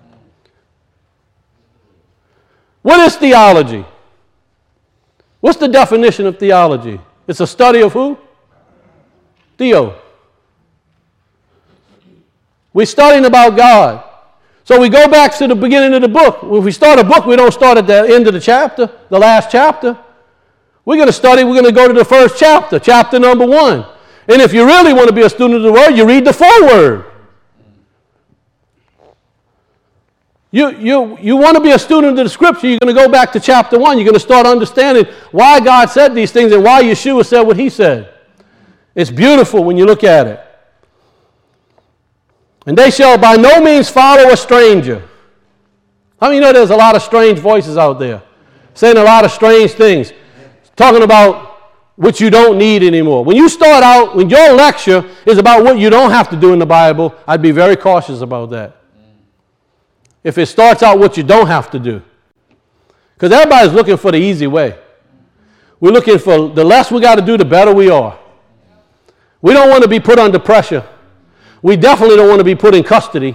What is theology? What's the definition of theology? It's a study of who? Theo. We're studying about God. So we go back to the beginning of the book. If we start a book, we don't start at the end of the chapter, the last chapter. We're going to study, we're going to go to the first chapter, chapter number one. And if you really want to be a student of the word, you read the foreword. You, you, you want to be a student of the scripture, you're going to go back to chapter one. You're going to start understanding why God said these things and why Yeshua said what he said. It's beautiful when you look at it. And they shall by no means follow a stranger. How many know there's a lot of strange voices out there saying a lot of strange things, talking about what you don't need anymore? When you start out, when your lecture is about what you don't have to do in the Bible, I'd be very cautious about that. If it starts out what you don't have to do. Because everybody's looking for the easy way. We're looking for the less we got to do, the better we are. We don't want to be put under pressure. We definitely don't want to be put in custody.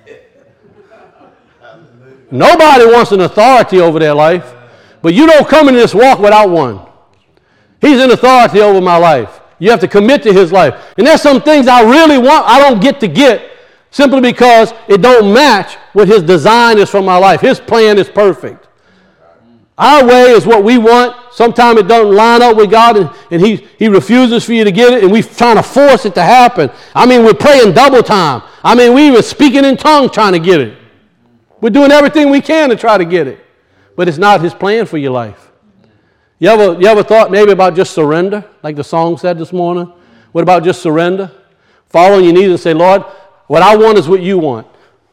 Nobody wants an authority over their life, but you don't come into this walk without one. He's an authority over my life. You have to commit to his life. And there's some things I really want, I don't get to get simply because it don't match what his design is for my life. His plan is perfect. Our way is what we want. Sometimes it doesn't line up with God, and, and he, he refuses for you to get it, and we're trying to force it to happen. I mean, we're praying double time. I mean, we were speaking in tongues trying to get it. We're doing everything we can to try to get it. But it's not his plan for your life. You ever, you ever thought maybe about just surrender, like the song said this morning? What about just surrender? Fall on your knees and say, Lord, what I want is what you want.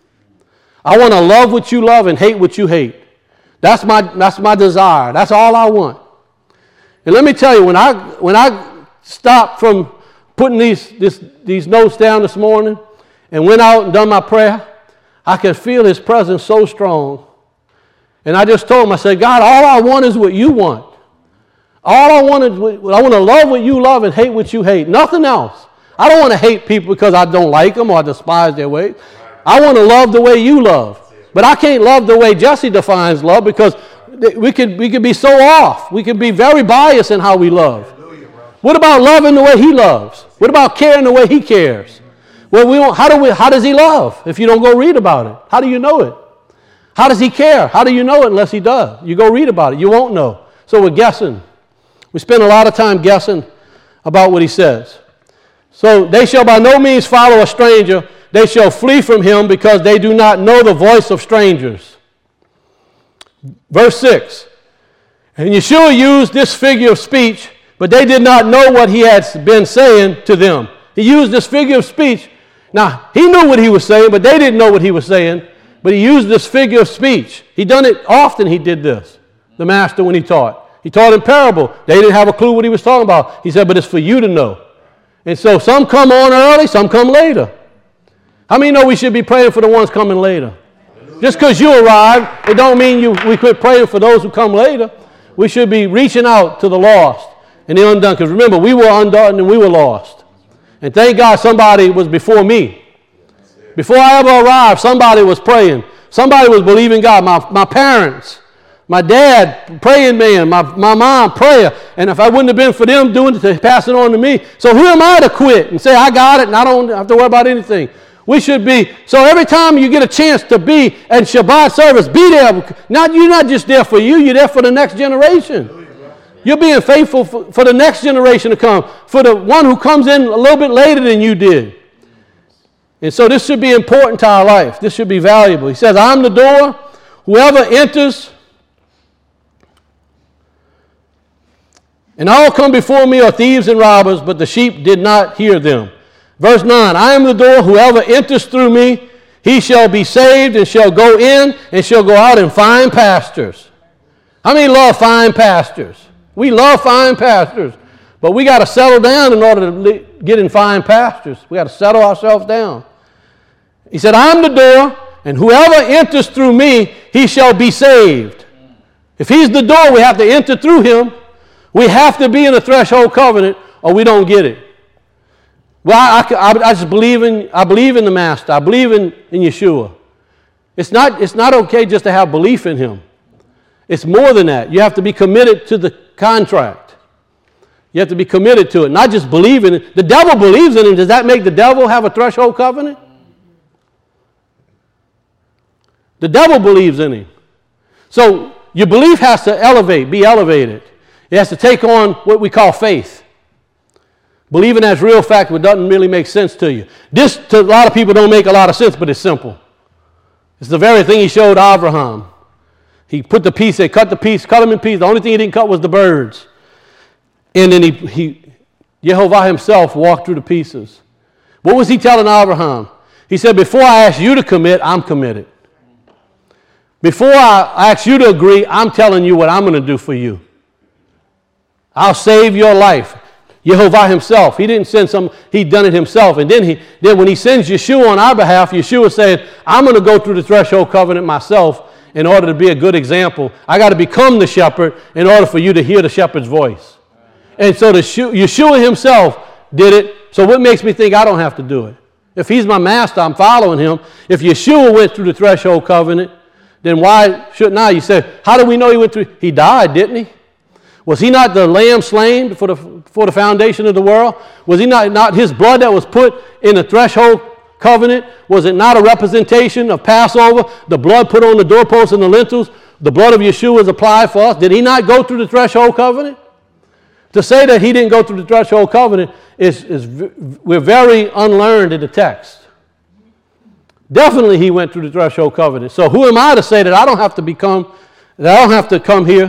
I want to love what you love and hate what you hate. That's my, that's my desire. That's all I want. And let me tell you, when I, when I stopped from putting these, this, these notes down this morning and went out and done my prayer, I could feel his presence so strong. And I just told him, I said, God, all I want is what you want. All I want is, what, I want to love what you love and hate what you hate. Nothing else. I don't want to hate people because I don't like them or I despise their ways. I want to love the way you love. But I can't love the way Jesse defines love because we could, we could be so off. We could be very biased in how we love. What about loving the way he loves? What about caring the way he cares? Well, we don't, how, do we, how does he love if you don't go read about it? How do you know it? How does he care? How do you know it unless he does? You go read about it. You won't know. So we're guessing. We spend a lot of time guessing about what he says. So they shall by no means follow a stranger. They shall flee from him because they do not know the voice of strangers. Verse six. And Yeshua used this figure of speech, but they did not know what he had been saying to them. He used this figure of speech. Now, he knew what he was saying, but they didn't know what he was saying. But he used this figure of speech. He done it often, he did this, the master, when he taught. He taught in parable. They didn't have a clue what he was talking about. He said, but it's for you to know. And so some come on early, some come later. How many know we should be praying for the ones coming later? Just because you arrived, it don't mean you, we quit praying for those who come later. We should be reaching out to the lost and the undone. Because remember, we were undone and we were lost. And thank God somebody was before me. Before I ever arrived, somebody was praying. Somebody was believing God. My, my parents, my dad, praying man, my, my mom, prayer. And if I wouldn't have been for them doing it, to pass it on to me. So who am I to quit and say, I got it and I don't have to worry about anything? We should be. So every time you get a chance to be at Shabbat service, be there. Not, you're not just there for you, you're there for the next generation. You're being faithful for, for the next generation to come, for the one who comes in a little bit later than you did. And so this should be important to our life. This should be valuable. He says, I'm the door. Whoever enters, and all come before me are thieves and robbers, but the sheep did not hear them. Verse nine, I am the door. Whoever enters through me, he shall be saved and shall go in and shall go out and find pastures. How many love fine pastures? We love fine pastures, but we got to settle down in order to get in fine pastures. We got to settle ourselves down. He said, I'm the door, and whoever enters through me, he shall be saved. If he's the door, we have to enter through him. We have to be in a threshold covenant, or we don't get it. Well, I, I, I just believe in, I believe in the Master. I believe in, in Yeshua. It's not, it's not okay just to have belief in him. It's more than that. You have to be committed to the contract. You have to be committed to it, not just believe in it. The devil believes in him. Does that make the devil have a threshold covenant? The devil believes in him. So your belief has to elevate, be elevated. It has to take on what we call faith. Believing that's real fact, but doesn't really make sense to you. This, to a lot of people, don't make a lot of sense, but it's simple. It's the very thing he showed Abraham. He put the piece, they cut the piece, cut them in pieces. The only thing he didn't cut was the birds. And then he, he, Jehovah himself walked through the pieces. What was he telling Abraham? He said, before I ask you to commit, I'm committed. Before I ask you to agree, I'm telling you what I'm going to do for you. I'll save your life. Jehovah himself. He didn't send some, he'd done it himself. And then he, then when he sends Yeshua on our behalf, Yeshua saying, I'm going to go through the threshold covenant myself in order to be a good example. I got to become the shepherd in order for you to hear the shepherd's voice. And so the Yeshua himself did it. So what makes me think I don't have to do it? If he's my master, I'm following him. If Yeshua went through the threshold covenant, then why shouldn't I? You said, how do we know he went through? He died, didn't he? Was he not the lamb slain for the, for the foundation of the world? Was he not, not his blood that was put in the threshold covenant? Was it not a representation of Passover? The blood put on the doorposts and the lintels, the blood of Yeshua is applied for us. Did he not go through the threshold covenant? To say that he didn't go through the threshold covenant is, is we're very unlearned in the text. Definitely he went through the threshold covenant. So who am I to say that I don't have to become, that I don't have to come here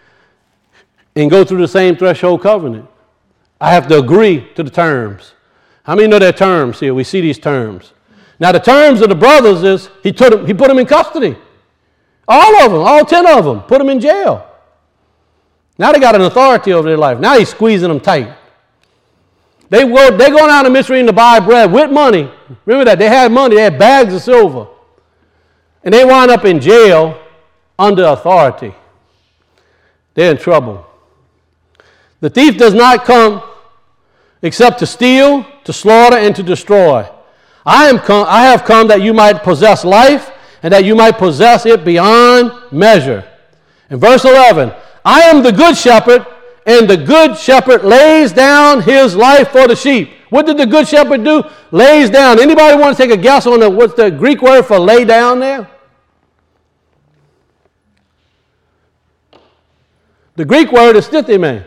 and go through the same threshold covenant? I have to agree to the terms. How many know their terms here? We see these terms. Now the terms of the brothers is he, took them, he put them in custody. All of them, all ten of them, put them in jail. Now they got an authority over their life. Now he's squeezing them tight. They go, they're going out to Mitzrayim to buy bread with money. Remember that. They had money. They had bags of silver. And they wind up in jail under authority. They're in trouble. The thief does not come except to steal, to slaughter, and to destroy. I am come, I have come that you might possess life and that you might possess it beyond measure. In verse eleven, I am the good shepherd, and the good shepherd lays down his life for the sheep. What did the good shepherd do? Lays down. Anybody want to take a guess on the, what's the Greek word for lay down there? The Greek word is stithime.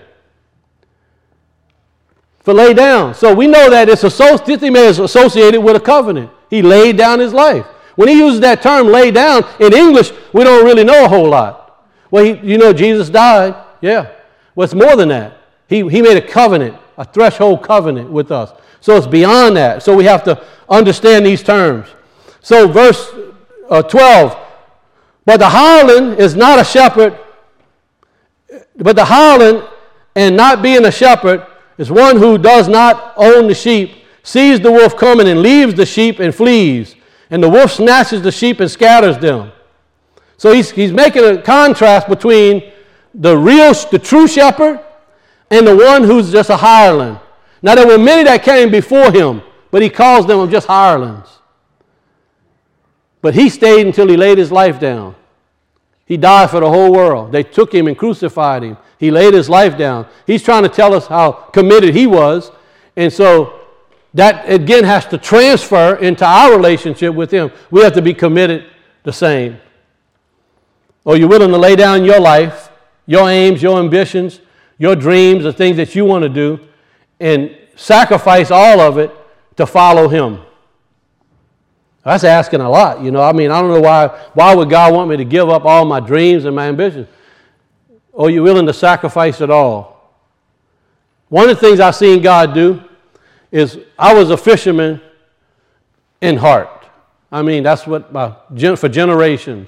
For lay down. So we know that it's stithime is associated with a covenant. He laid down his life. When he uses that term lay down, in English, we don't really know a whole lot. Well, he, you know, Jesus died. Yeah. Well, it's more than that. He, he made a covenant, a threshold covenant with us. So it's beyond that. So we have to understand these terms. So verse uh, twelve, but the hireling is not a shepherd, but the hireling and not being a shepherd is one who does not own the sheep, sees the wolf coming and leaves the sheep and flees. and the wolf snatches the sheep and scatters them. So he's, he's making a contrast between the real, the true shepherd and the one who's just a hireling. Now, there were many that came before him, but he calls them just hirelings. But he stayed until he laid his life down. He died for the whole world. They took him and crucified him. He laid his life down. He's trying to tell us how committed he was. And so that, again, has to transfer into our relationship with him. We have to be committed the same. Or you're willing to lay down your life, your aims, your ambitions, your dreams, the things that you want to do, and sacrifice all of it to follow him. That's asking a lot, you know. I mean, I don't know why, why would God want me to give up all my dreams and my ambitions? Or are you willing to sacrifice it all? One of the things I've seen God do is I was a fisherman in heart. I mean, that's what, my, for generations.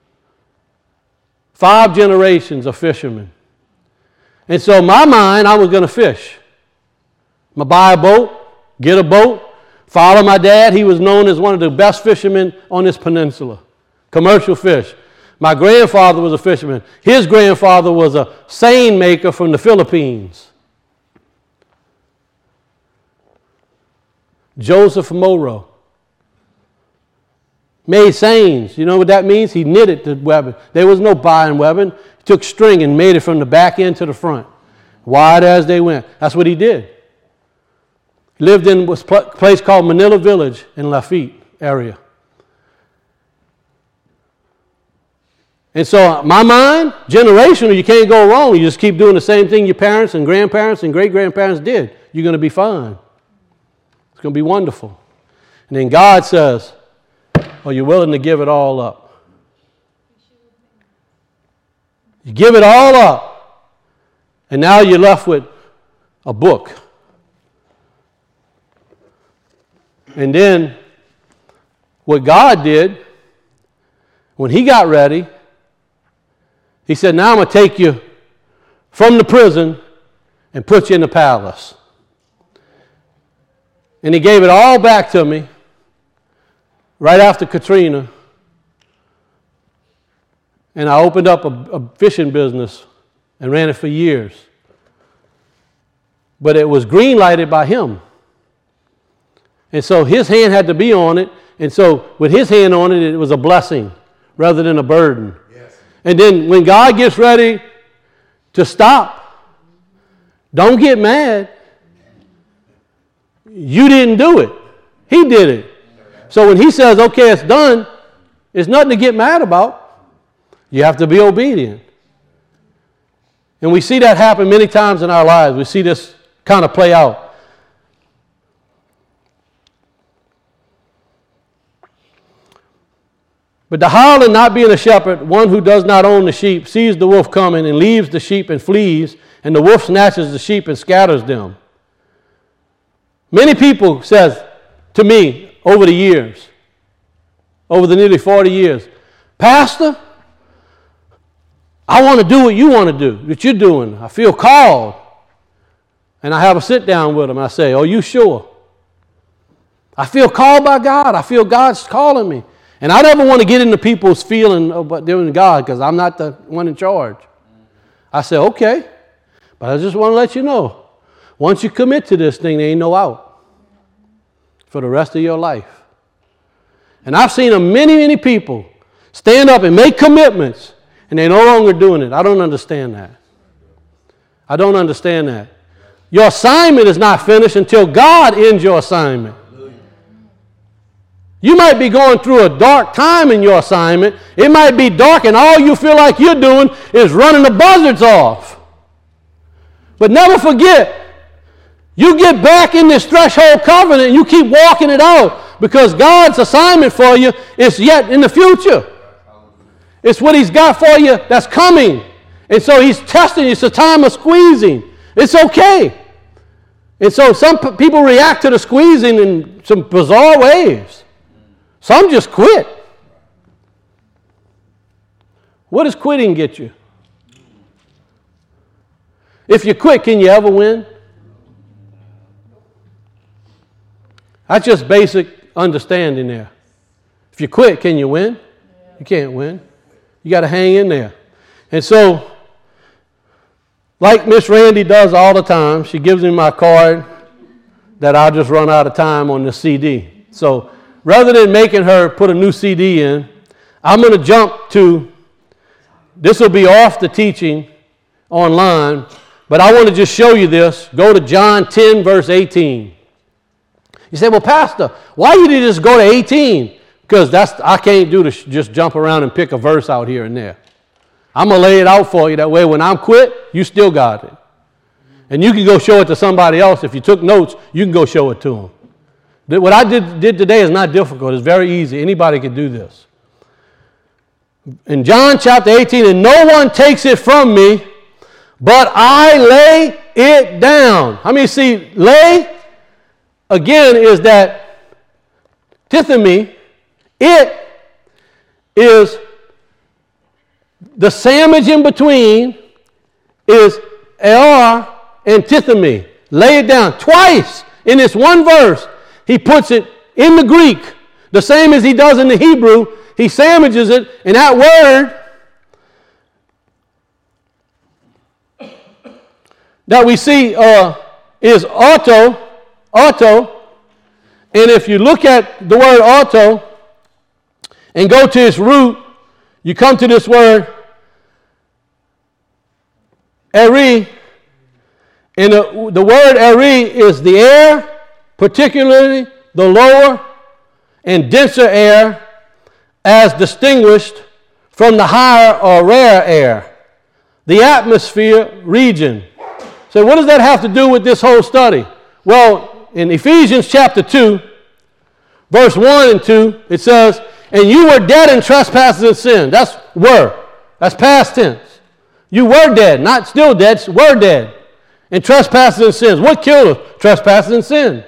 Five generations of fishermen. And so in my mind, I was going to fish. I'm going to buy a boat, get a boat, follow my dad. He was known as one of the best fishermen on this peninsula. Commercial fish. My grandfather was a fisherman. His grandfather was a seine maker from the Philippines. Joseph Morrow. Made seines. You know what that means? He knitted the webbing. There was no buying webbing. He took string and made it from the back end to the front. Wide as they went. That's what he did. He lived in a place called Manila Village in Lafitte area. And so my mind, generational, you can't go wrong. You just keep doing the same thing your parents and grandparents and great-grandparents did. You're going to be fine. It's going to be wonderful. And then God says, are you willing to give it all up? You give it all up, and now you're left with a book. And then what God did, when he got ready, he said, now I'm going to take you from the prison and put you in the palace. And he gave it all back to me right after Katrina. And I opened up a, a fishing business and ran it for years. But it was green lighted by him. And so his hand had to be on it. And so with his hand on it, it was a blessing rather than a burden. Yes. And then when God gets ready to stop, don't get mad. You didn't do it. He did it. So when he says, okay, it's done, it's nothing to get mad about. You have to be obedient. And we see that happen many times in our lives. We see this kind of play out. But the hireling, not being a shepherd, one who does not own the sheep, sees the wolf coming and leaves the sheep and flees, and the wolf snatches the sheep and scatters them. Many people says to me over the years, over the nearly forty years, Pastor, I want to do what you want to do, what you're doing. I feel called. And I have a sit down with them. I say, are you sure? I feel called by God. I feel God's calling me. And I never want to get into people's feeling about doing God because I'm not the one in charge. I say, okay, but I just want to let you know, once you commit to this thing, there ain't no out for the rest of your life. And I've seen many, many people stand up and make commitments, and they're no longer doing it. I don't understand that. I don't understand that. Your assignment is not finished until God ends your assignment. You might be going through a dark time in your assignment. It might be dark and all you feel like you're doing is running the buzzards off. But never forget, you get back in this threshold covenant and you keep walking it out because God's assignment for you is yet in the future. It's what he's got for you that's coming. And so he's testing you. It's a time of squeezing. It's okay. And so some p- people react to the squeezing in some bizarre ways. Some just quit. What does quitting get you? If you quit, can you ever win? That's just basic understanding there. If you quit, can you win? You can't win. You got to hang in there. And so, like Miss Randy does all the time, she gives me my card that I'll just run out of time on the C D. So rather than making her put a new C D in, I'm going to jump to, this will be off the teaching online, but I want to just show you this. Go to John ten, verse eighteen. You say, well, Pastor, why you didn't just go to eighteen? Because that's I can't do this, just jump around and pick a verse out here and there. I'm going to lay it out for you. That way when I'm quit, you still got it. And you can go show it to somebody else. If you took notes, you can go show it to them. What I did, did today is not difficult. It's very easy. Anybody can do this. In John chapter eighteen, and no one takes it from me, but I lay it down. How many see lay? Again, is that tithemi. It is the sandwich in between is er and tithemi. Lay it down. Twice in this one verse, he puts it in the Greek, the same as he does in the Hebrew. He sandwiches it, and that word that we see uh, is auto, auto, and if you look at the word auto and go to its root, you come to this word eri, and the, the word eri is the air, particularly the lower and denser air, as distinguished from the higher or rare air, the atmosphere region. So what does that have to do with this whole study? Well, in Ephesians chapter two, verse one and two, it says, and you were dead in trespasses and sin. That's were. That's past tense. You were dead, not still dead, were dead in trespasses and sins. What killed us? Trespasses and sin.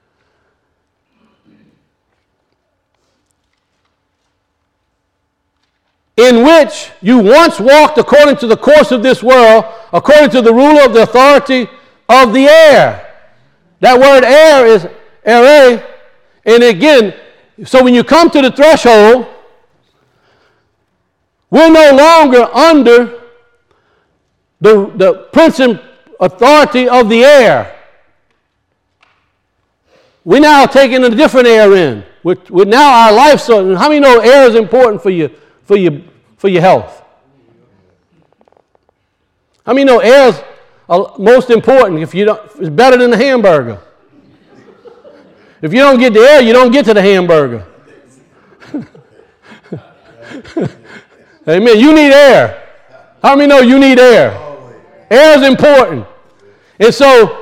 In which you once walked according to the course of this world, according to the ruler of the authority of the air. That word air is ere. And again, so when you come to the threshold, we're no longer under the, the prince and authority of the air. We're now taking a different air in. With, with now our life, so how many know air is important for you? For your, for your health? How many know air is uh, most important? If you don't, it's better than the hamburger. If you don't get the air, you don't get to the hamburger. Amen. You need air. How many know you need air? Air is important. And so,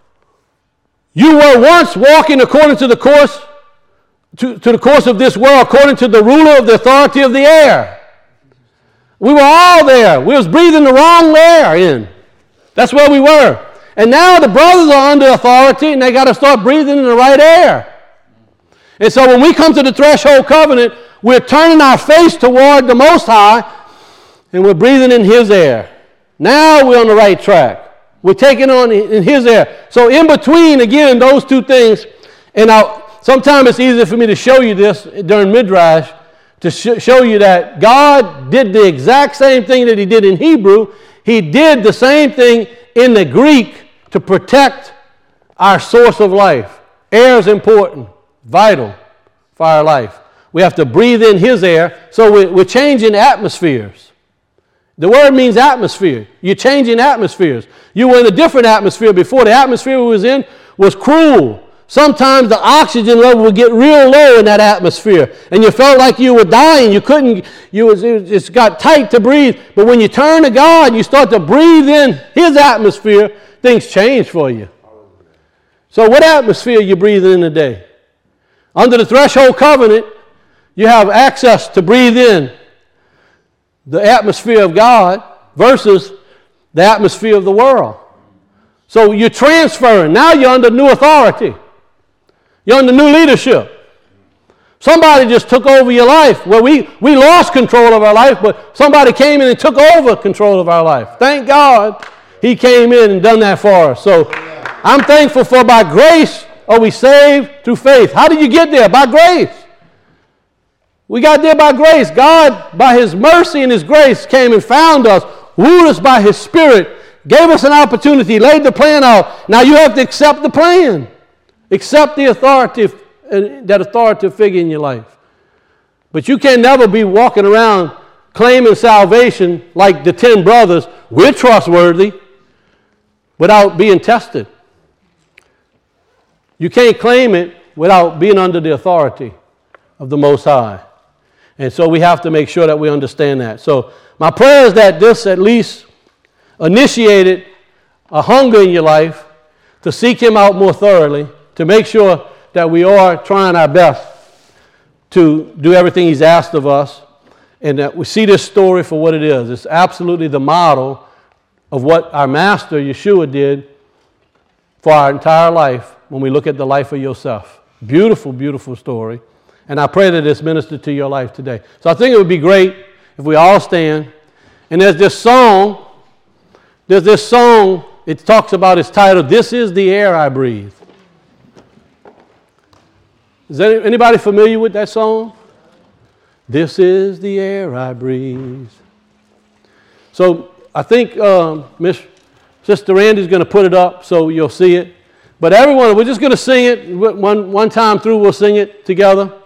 you were once walking according to the course To, to the course of this world, according to the ruler of the authority of the air. We were all there. We was breathing the wrong air in. That's where we were. And now the brothers are under authority, and they got to start breathing in the right air. And so when we come to the threshold covenant, we're turning our face toward the Most High, and we're breathing in His air. Now we're on the right track. We're taking on in His air. So in between, again, those two things, and I'll sometimes it's easier for me to show you this during Midrash, to sh- show you that God did the exact same thing that He did in Hebrew. He did the same thing in the Greek to protect our source of life. Air is important, vital for our life. We have to breathe in His air, so we're, we're changing atmospheres. The word means atmosphere. You're changing atmospheres. You were in a different atmosphere before. The atmosphere we was in was cruel. Sometimes the oxygen level would get real low in that atmosphere, and you felt like you were dying. You couldn't, you was, it just got tight to breathe. But when you turn to God, you start to breathe in His atmosphere, things change for you. So what atmosphere are you breathing in today? Under the threshold covenant, you have access to breathe in the atmosphere of God versus the atmosphere of the world. So you're transferring. Now you're under new authority. You're under new leadership. Somebody just took over your life. Well, we, we lost control of our life, but somebody came in and took over control of our life. Thank God He came in and done that for us. So I'm thankful for by grace are we saved through faith. How did you get there? By grace. We got there by grace. God, by his mercy and his grace, came and found us, wooed us by his Spirit, gave us an opportunity, laid the plan out. Now you have to accept the plan. Accept the authority, that authoritative figure in your life. But you can never be walking around claiming salvation like the ten brothers. We're trustworthy without being tested. You can't claim it without being under the authority of the Most High. And so we have to make sure that we understand that. So my prayer is that this at least initiated a hunger in your life to seek him out more thoroughly, to make sure that we are trying our best to do everything he's asked of us, and that we see this story for what it is. It's absolutely the model of what our master, Yeshua, did for our entire life when we look at the life of Yosef. Beautiful, beautiful story. And I pray that it's ministered to your life today. So I think it would be great if we all stand. And there's this song, there's this song, it talks about its title, This Is the Air I Breathe. Is anybody familiar with that song? This is the air I breathe. So I think um, Miss Sister Randy's going to put it up so you'll see it. But everyone, we're just going to sing it one, one time through. We'll sing it together.